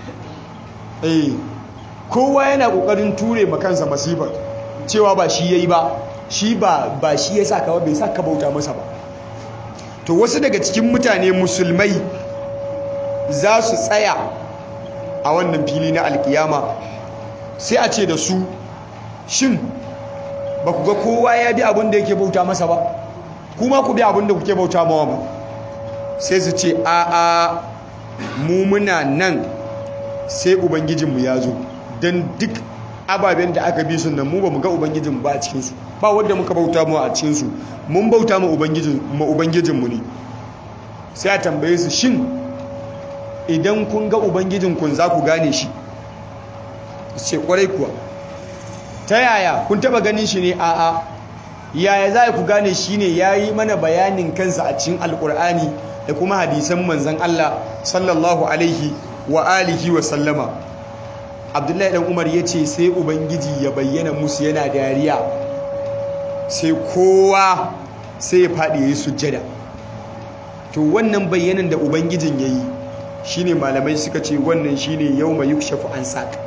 Kowa yana kokarin ture ma kansa masifar, cewa ba shi yayi ba, shi ba shi ya saka ba, bai saka bauta masa ba. To wasu daga cikin mutane musulmai za su tsaya a wannan fili na alkiyama, sai a ce da su, shin ba ku ga kowa ya bi abin da yake bauta masa ba, kuma ku bi abin da kuke bauta mawa ba? Sai su ce a'a, mu muna nan sai ubangijinmu ya zo, don duk ababen da aka bi sun nan mu ba mu ga ubangijinmu ba a cikinsu, ba wanda muka bauta mu a cikinsu, mun bauta ma ubangijinmu ne. Sai a tambaye su, shin idan kun ga ubangijinku za ku gane shi? Ce kwarai kuwa. Ta yaya kun taba ganin shi ne? A'a. Yaya za ku gane shi ne? Ya yi mana bayanin kansa a cikin alkur'ani da kuma hadisan manzan Allah sallallahu alaihi wa alihi wa sallama. Abdullahi dan Umar ya ce sai ubangiji ya bayyana musu yana dariya, sai kowa sai ya faɗi ya yi sujjada. To wannan bayyanan da ubangijin ya yi, shine malamai suka ce wannan shine yawma yukshafu an saq,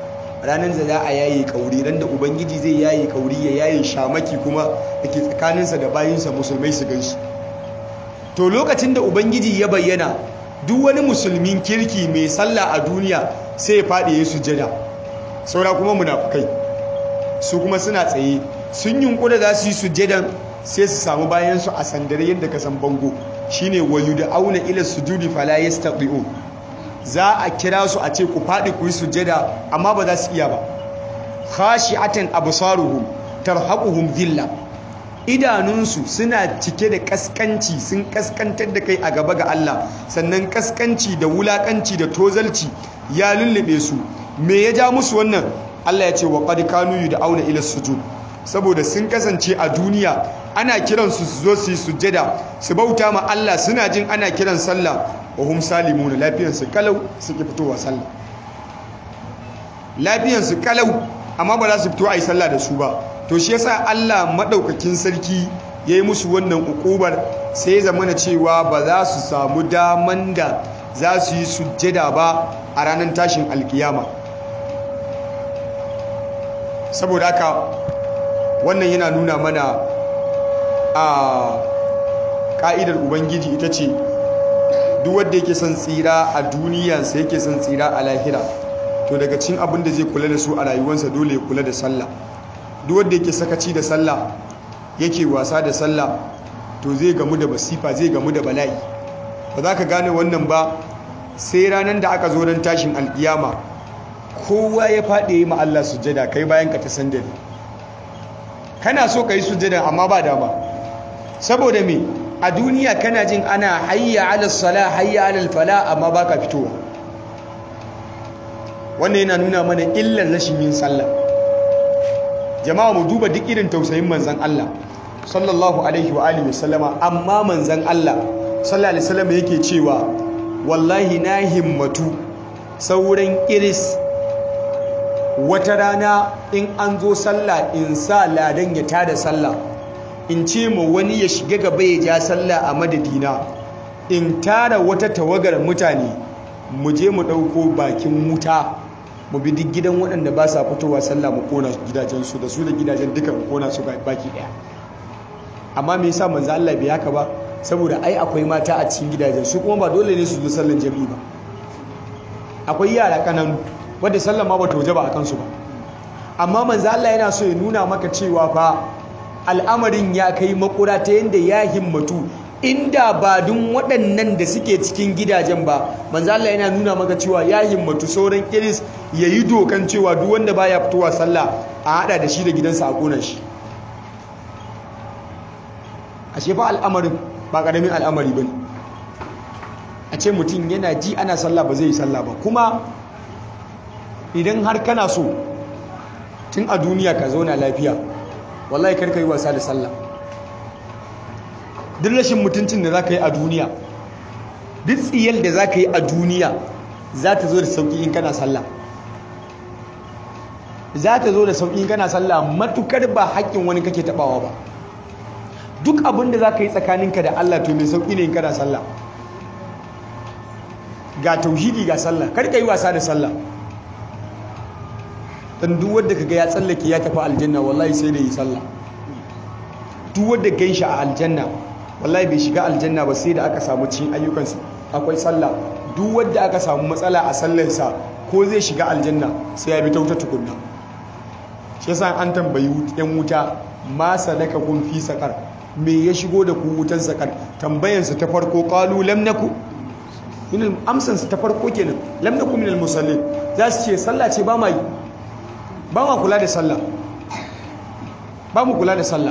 ranar da za a yaye kauri, ran da ubangiji zai yaye kauri ya yaye shamaki kuma dake tsakaninsa da bayinsa musulmai su ganshi. To lokacin da ubangiji ya bayyana, duk wani musulmin kirki mai sallah a duniya sai ya faɗi ya sujjada. Saura kuma munafukai su kuma suna tsaye sun yunkura za su yi sujjadan sai su samu bayansu a sandare yadda ka san bango, shine wayud'auna ila sujudi fala yastati'un. Za a kira su a ce ku faɗi ku yi sujjada amma ba za su iya ba. Khashi'atan absaruhum tarhaquhum dhilla. Idanunsu suna cike da kaskanci, sun kaskantar da kai a gaba ga Allah, sannan kaskanci da wulakanci da tozalci ya lullube su. Me ya ja musu wannan? Allah ya ce wa qad kanu yud'auna ila sujud. Saboda sun kasance a duniya ana kiransu su zo su yi sujjada su bauta ma Allah, suna jin ana kiran sallah wa hum salimuna, lafiyansu kalau suke fitowa sallah. Lafiyansu kalau amma ba za su fito a yi sallah da su ba. To shi yasa Allah madaukakin sarki yayi musu wannan ukubar, sai ya zamana cewa ba za su samu daman da za su yi sujjada ba a ranar tashin alkiyama. Saboda haka wannan yana nuna mana a ka'idar ubangiji ita ce duk wanda yake son tsira a duniya sai yake son tsira a lahira, to daga cikin abin da zai kula da su a rayuwarsa dole ya kula da sallah. Duk wanda yake sakaci da sallah, yake wasa da sallah, to zai gamu da masifa, zai gamu da bala'i. Ba za ka gane wannan ba sai ranar da aka zo don tashin alkiyama kowa ya faɗi yi ma Allah sujjada, kai bayan ka ta sandare. Kana so ka yi sujjada amma ba dama. Saboda me? A duniya kana jin ana hayya ala sala hayya ala fala amma baka fitowa. Wannan yana nuna mana illar rashin yin sallah. Jama'a mu duba duk irin tausayin manzon Allah sallallahu alaihi wa alihi wasallama, amma manzon Allah sallallahu alaihi wasallam yake cewa wallahi na himmatu sauran iris wata rana in an zo sallah in sa ladan ya tada sallah, in ce ma wani ya shiga gaba ya ja sallah a madadina, in tara wata tawagar mutane mu je mu ɗauko bakin wuta mu bi duk gidan waɗanda ba sa fitowa sallah mu kona gidajensu da su da gidajen duka mu kona su baki ɗaya. Amma me yasa manzo Allah bai haka ba? Saboda ai akwai mata a cikin gidajen su kuma ba dole ne su zo sallan jami'i ba. Akwai yara kananu wanda sallan ma ba ta wajaba a kansu ba. Amma manzo Allah yana so ya nuna maka cewa fa al'amarin ya kai makura ta yanda ya himmatu, inda ba dun waɗannan da suke cikin gidajen ba, manzo Allah yana nuna maka cewa ya himmatu sauran kiris yayi dokan cewa duk wanda baya fitowa sallah a hada da shi da gidansa a kona shi. Ashe fa al'amarin ba karamin al'amari bane. A ce mutum yana ji ana sallah ba zai yi sallah ba. Kuma idan har kana so tun a duniya ka zauna lafiya, wallahi kar ka yi wasa da sallah. Duk rashin mutuncin da za ka yi a duniya, duk tsiyar da za ka yi a duniya za ta zo da sauƙi in kana sallah. Za ta zo da sauƙi in kana sallah matukar ba haƙƙin wani kake taɓawa ba. Duk abin da za ka yi tsakaninka da Allah to mai sauƙi ne in kana sallah. Ga tauhidi ga sallah, kar ka yi wasa da sallah. Dan duk wanda kaga ya tsallake ya tafi aljanna wallahi sai da yi sallah. Duk wanda gan shi a aljanna wallahi bai shiga aljanna ba sai da aka samu cikin ayyukansa akwai sallah. Duk wanda aka samu matsala a sallarsa ko zai shiga aljanna sai ya bi ta wuta tukunna. Shi yasa an tambayi yan wuta ma salaka kun fi saqar, me ya shigo da ku wutan saqar? Tambayansa ta farko qalu lam naku min amsansa ta farko kenan lam naku min al-musallin. Za su ce sallah ce ba ma yi, ba ma kula da sallah, ba mu kula da sallah.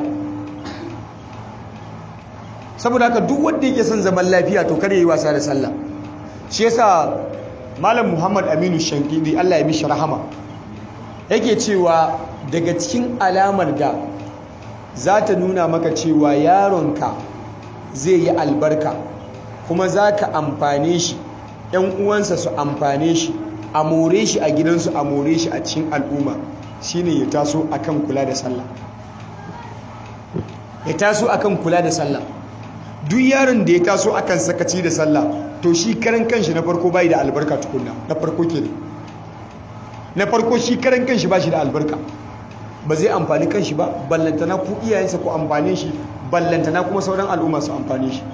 Saboda haka duk wanda yake son zaman lafiya to kada yi wasa da sallah. Shi yasa Malam Muhammad Aminu Shankidi Allah ya mishi rahama yake cewa daga cikin alamar da za ta nuna maka cewa yaronka zai yi albarka kuma za ka amfane shi, 'yan uwansa su amfane shi, a more shi a gidansu, a more shi a cikin al'umma, shine ya taso akan kula da sallah. Ya taso akan kula da sallah. Duk yaron da ya taso akan sakaci da sallah to shi karan kanshi na farko bai da albarka tukunna, na farko kenan. na farko shi karan kanshi ba shi da albarka, ba zai amfani kanshi ba, ballantana ku iyayensa ku amfane shi, ballantana kuma sauran al'umma su amfane shi.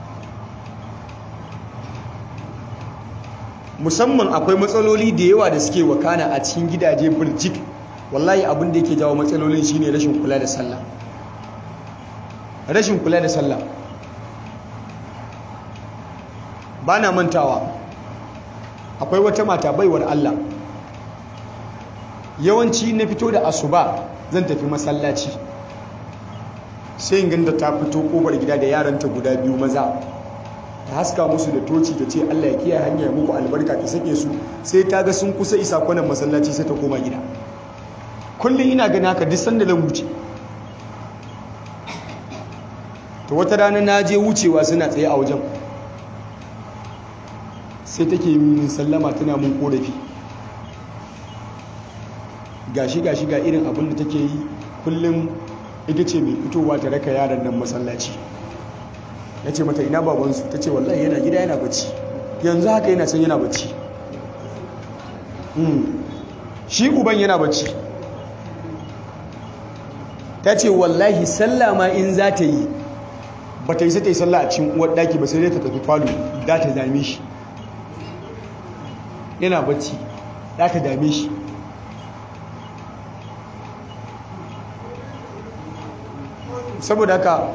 Musamman akwai matsaloli da yawa da suke wakana a cikin gidaje birjik, wallahi abin da yake jawo matsalolin shine rashin kula da sallah. Rashin kula da sallah. Ba na mantawa akwai wata mata baiwar Allah, yawanci na fito da asuba zan tafi masallaci, sai in ganda ta fito kofar gida da yaranta guda biyu maza, ta haska musu da toci ta ce Allah ya kiyaye hanya muku albarka, ta sake su, sai ta ga sun kusa isa kwanan masallaci sai ta koma gida. Kullum ina gani haka duk sanda zan wuce. To wata rana na je wucewa suna tsaye a wajen, sai take min sallama tana mun korafi, gashi ga irin abin da take yi, kullum ita ce mai fitowa ta raka yaran nan masallaci. Ya ce mata ina babansu, ta ce wallahi yana gida yana bacci, yanzu haka yana can yana bacci. Shi uban yana bacci. Ta ce wallahi sallah ma in za ta yi ba ta yi sai ta yi sallah a cikin uwar daki ba, sai dai ta tafi falo, za ta dame shi. Yana bacci, za ta dame shi. Saboda haka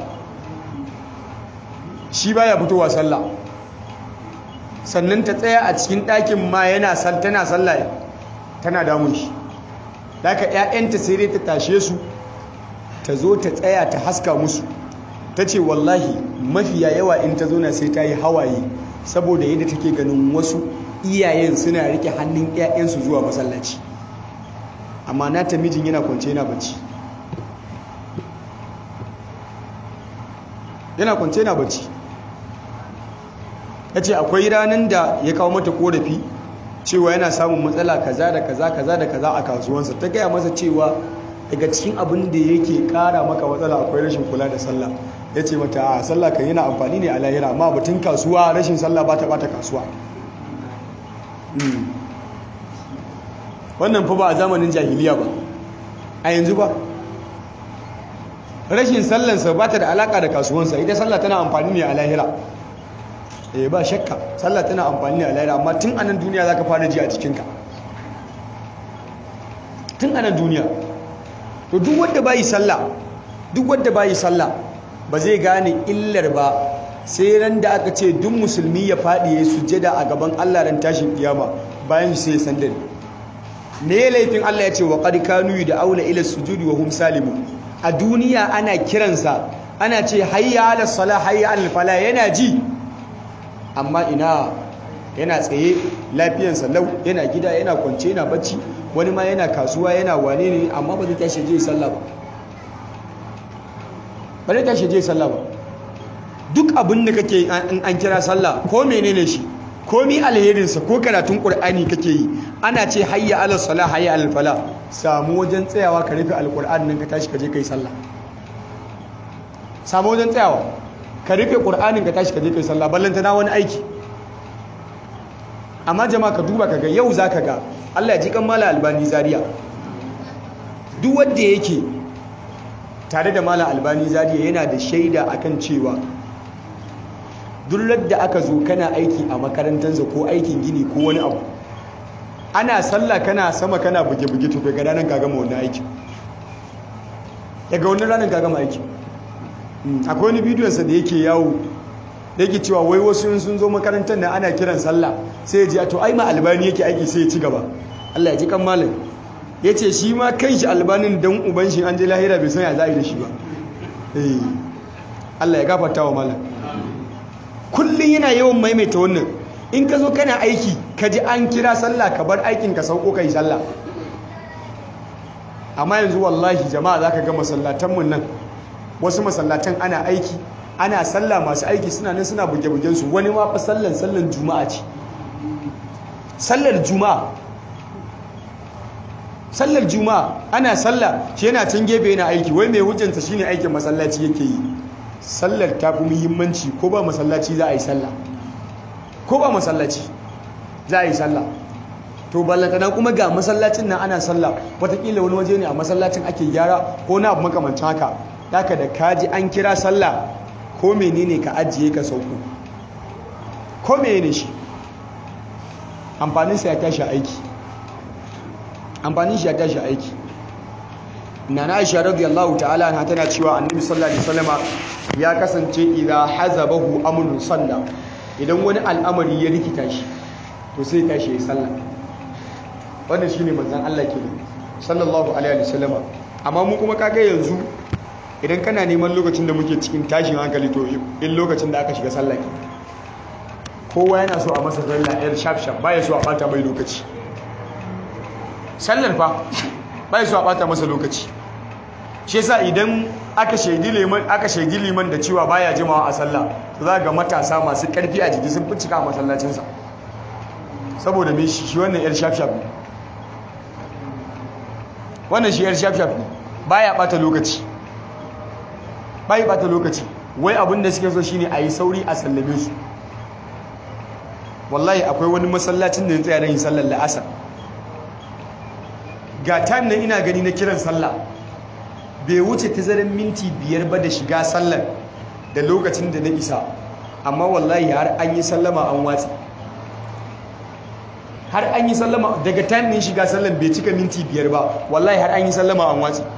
shi baya fitowa sallah, sannan ta tsaya a cikin ɗakin ma tana sallah tana damun shi. Da haka 'ya'yanta sai dai ta tashe su, ta zo ta tsaya ta haska musu. Ta ce wallahi mafiya yawa in ta zauna sai ta yi hawaye, saboda yadda take ganin wasu iyayen suna rike hannun 'ya'yansu zuwa masallaci, amma nata mijin yana kwance yana bacci. Yana kwance yana bacci. Ya ce akwai ranar da ya kawo mata korafi cewa yana samun matsala kaza da kaza a kasuwansa. Ta gaya masa cewa daga cikin abin da yake kara maka matsala akwai rashin kula da sallah. Ya ce mata a sallah kan yana amfani ne a lahira, amma batun kasuwa rashin sallah ba ta bata kasuwa. Wannan fa ba a zamanin jahiliya ba, a yanzu ba. Rashin sallansa ba ta da alaka da kasuwansa, ita sallah tana amfani ne a lahira. Ba shakka sallah tana amfani ne a lahira, amma tun anan duniya za ka fara ji a jikinka, tun anan duniya. To duk wanda bayi sallah ba zai gane illar ba sai ran da aka ce duk musulmi ya faɗi ya sujjada a gaban Allah ran tashin kiyama, bayan sai ya sandare. Me laifin Allah ya ce wa qad kanu yud'auna ila sujudi wa hum salimun. A duniya ana kiransa, ana ce hayya ala salah hayya ala falah, yana ji, amma ina, yana tsaye lafiyansa lau, yana gida yana kwance yana bacci, wani ma yana kasuwa yana wane ne, amma ba zai tashi je sallah ba. Ba zai tashi je sallah ba. Duk abin da kake in an kira sallah ko menene shi, komi alherinsa, ko karatun Qur'ani kake yi, ana ce hayya ala salah hayya ala falah, samu wajen tsayawa ka rufe alqur'ani nan ka tashi ka je kai sallah. Samu wajen tsayawa ka rufe qur'anin ka tashi ka je kai sallah, ballanta na wani aiki. Amma jama'a ka duba kaga yau zaka ga Allah ya ji kan Malam Albani Zaria, duk wanda yake tare da Malam Albani Zaria yana da shaida akan cewa duk da aka zo kana aiki a makarantarsa ko aikin gini ko wani abu, ana sallah kana sama kana buge-buge, to daga ranar ka gama wannan aiki, daga wannan ranar ka gama aiki. Akwai wani bidiyonsa da yake yawo da yake cewa wai wasu sun zo makarantar da ana kiran sallah sai ya ji to ai ma Albani yake aiki, sai ya ci gaba. Allah ya ji kan malam. Ya ce shi ma kan shi Albanin dan uban shi an je lahira bai san ya za'i da shi ba. Allah ya gafarta wa malam. Kullum yana yawan maimaita wannan. In ka zo kana aiki ka ji an kira sallah, ka bar aikin ka sauko kai sallah. Amma yanzu wallahi jama'a zaka ga masallatanmu nan, wasu masallatan ana aiki, ana sallah, masu aiki suna nan suna buge-bugen su. Wani ma fa sallan juma'a ce, sallar juma'a ana sallah, shi yana can gefe yana aiki, wai mai hujjanta shine aikin masallaci yake yi. Sallar ta fi muhimmanci, ko ba masallaci za a yi sallah, ko ba masallaci za a yi sallah. to ballantana kuma ga masallacin nan ana sallah wataƙila wani waje ne a masallacin ake gyara ko na abu makamancin haka haka da kaji an kira sallah ko menene ka ajiye ka sauko ko menene shi amfaninsa ya tashi aiki nana Aisha radiyallahu ta'ala anha tana cewa annabi sallallahu alaihi wasallama ya kasance idza hazabahu amrun salla idan wani al'amari ya rikita shi to sai tashi ya sallah wannan shine manzon Allah kenan sallallahu alaihi wasallama amma mu kuma kaga yanzu idan kana neman lokacin da muke cikin tashin hankali to in lokacin da aka shiga sallah ke kowa yana so a masa sallah yar sharp baya so a bata mai lokaci sallar fa baya so a bata masa lokaci shi yasa idan aka shaidi liman da cewa baya jimawa a sallah to za ga matasa masu karfi a jiki sun fi cika a masallacinsa saboda me shi wannan yar sharp ne wannan shi yar sharp ne baya bata lokaci wai abin da suke so shine a yi sauri a sallame su wallahi akwai wani masallacin da ya tsaya don yin sallar la'asar ga time nan ina gani na kiran sallah bai wuce tazarin minti 5 ba da shiga sallar da lokacin da na isa amma wallahi har an yi sallama an watsi har an yi sallama daga time din shiga sallar bai cika minti 5 ba wallahi har an yi sallama an watsi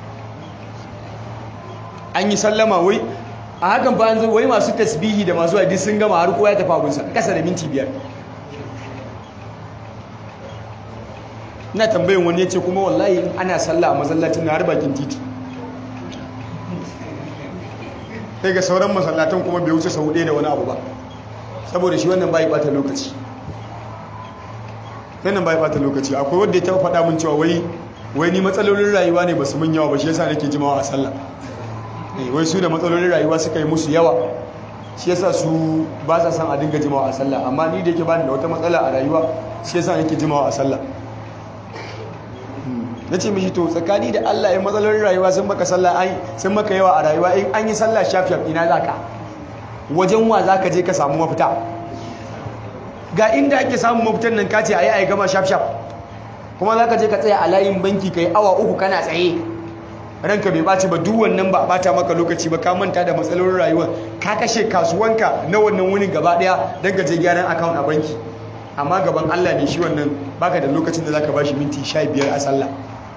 an yi sallama wai a hakan ba an zo wai masu tasbihi da masu hadisi sun gama har kowa ya tafi abunsa kasa da minti 5 ina tambayin wani ya ce kuma wallahi in ana sallah a masallacin na har bakin titi sai ga sauran masallatan kuma bai wuce sau ɗaya da wani abu ba saboda shi wannan bai bata lokaci akwai wanda ya taɓa faɗa min cewa wai ni matsalolin rayuwa ne ba su mun yawa ba shi yasa nake jimawa a sallah wai su da matsalolin rayuwa suka yi musu yawa shi yasa su ba sa son a dinga jimawa a sallah amma ni da yake bani da wata matsala a rayuwa shi yasa nake jimawa a sallah na ce mishi to tsakani da Allah ya matsalolin rayuwa sun maka sallah sun maka yawa a rayuwa in an yi sallah shaf ina za ka wajen wa za ka je ka samu mafita ga inda ake samun mafitan nan ka ce a yi a gama shaf kuma za ka je ka tsaya a layin banki ka yi awa 3 kana tsaye ranka bai ɓaci ba duk wannan ba a ɓata maka lokaci ba ka manta da matsalolin rayuwa ka kashe kasuwanka na wannan wunin gaba ɗaya don ka je gyaran akawun a banki amma gaban Allah ne shi wannan baka da lokacin da za ka ba shi minti 15 a sallah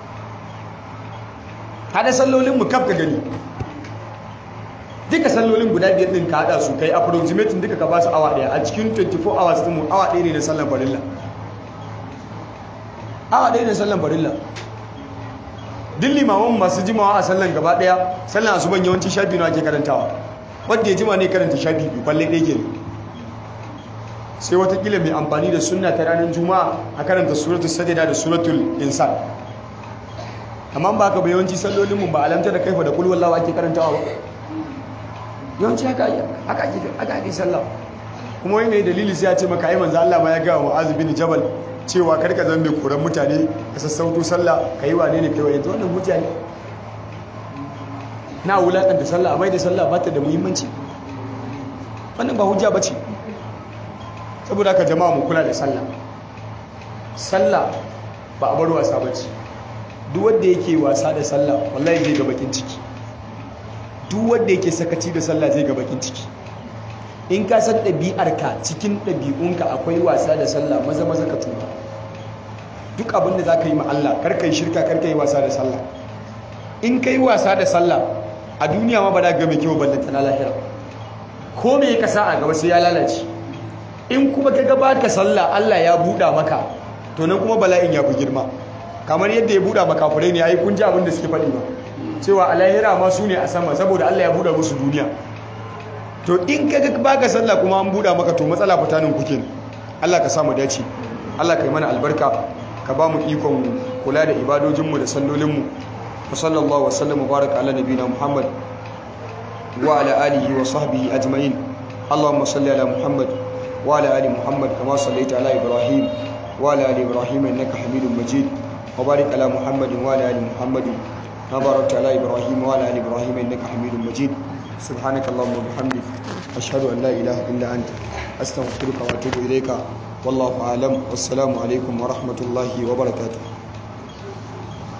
hada sallolin mu kaf ka gani duka sallolin guda 5 din ka hada su kai approximating duka ka ba su awa daya a cikin 24 hours din mu awa daya ne na sallan farilla duk limaman masu jimawa a sallan gaba daya sallan asuban yawanci shafi nawa ake karantawa wanda ya jima ne karanta shafi 2 balle ɗaya ke sai watakila mai amfani da sunna ta ranar juma'a a karanta suratul sajda da suratul insan amma ba ka yawanci sallolinmu ba alamta da kaifa da kul wallahu ake karantawa ba yawanci haka ake sallah kuma wai mai dalili sai ya ce maka ai manzo Allah ma ya ga Mu'adh bin Jabal cewa karka zan mai koran mutane ka sassauto sallah kai wane ne kai wa yanzu wannan hujja ne na wulakanta sallah amma da sallah ba ta da muhimmanci wannan ba hujja bace saboda haka jama'a mu kula da sallah ba a bar wasa bace duk wanda yake wasa da sallah wallahi zai ga bakin ciki duk wanda yake sakaci da sallah zai ga bakin ciki in ka san ɗabi'arka cikin ɗabi'unka akwai wasa da sallah maza ka tuba duk abin da za ka yi ma Allah karka yi shirka karka yi wasa da sallah in ka yi wasa da sallah a duniya ma ba da ga mai kyau ballanta na lahira ko me ka sa a gaba sai ya lalace in kuma ka gaba ka sallah Allah ya buɗa maka to nan kuma bala'in ya fi girma kamar yadda ya buɗa makafurai ne ai kun ji abin da suke faɗi ba cewa a lahira ma su ne a sama saboda Allah ya buɗa musu duniya to in ka ga baka sallah kuma an buɗa maka to matsala fitanin kuke Allah ka samu dace Allah ka yi mana albarka ka ba mu ikon kula da ibadojinmu da sallolinmu wa sallallahu wa sallam baraka ala nabiyina Muhammad wa ala alihi wa sahbihi ajma'in Allahumma salli ala Muhammad wa ala ali Muhammad kama sallaita ala Ibrahim wa ala ali Ibrahim innaka Hamidum Majid وبارك على محمد وعلى ال محمد كما باركت على إبراهيم وعلى آل إبراهيم إنك حميد مجيد سبحانك اللهم وبحمدك أشهد أن لا إله إلا أنت أستغفرك وأتوب إليك والله أعلم والسلام عليكم ورحمة الله وبركاته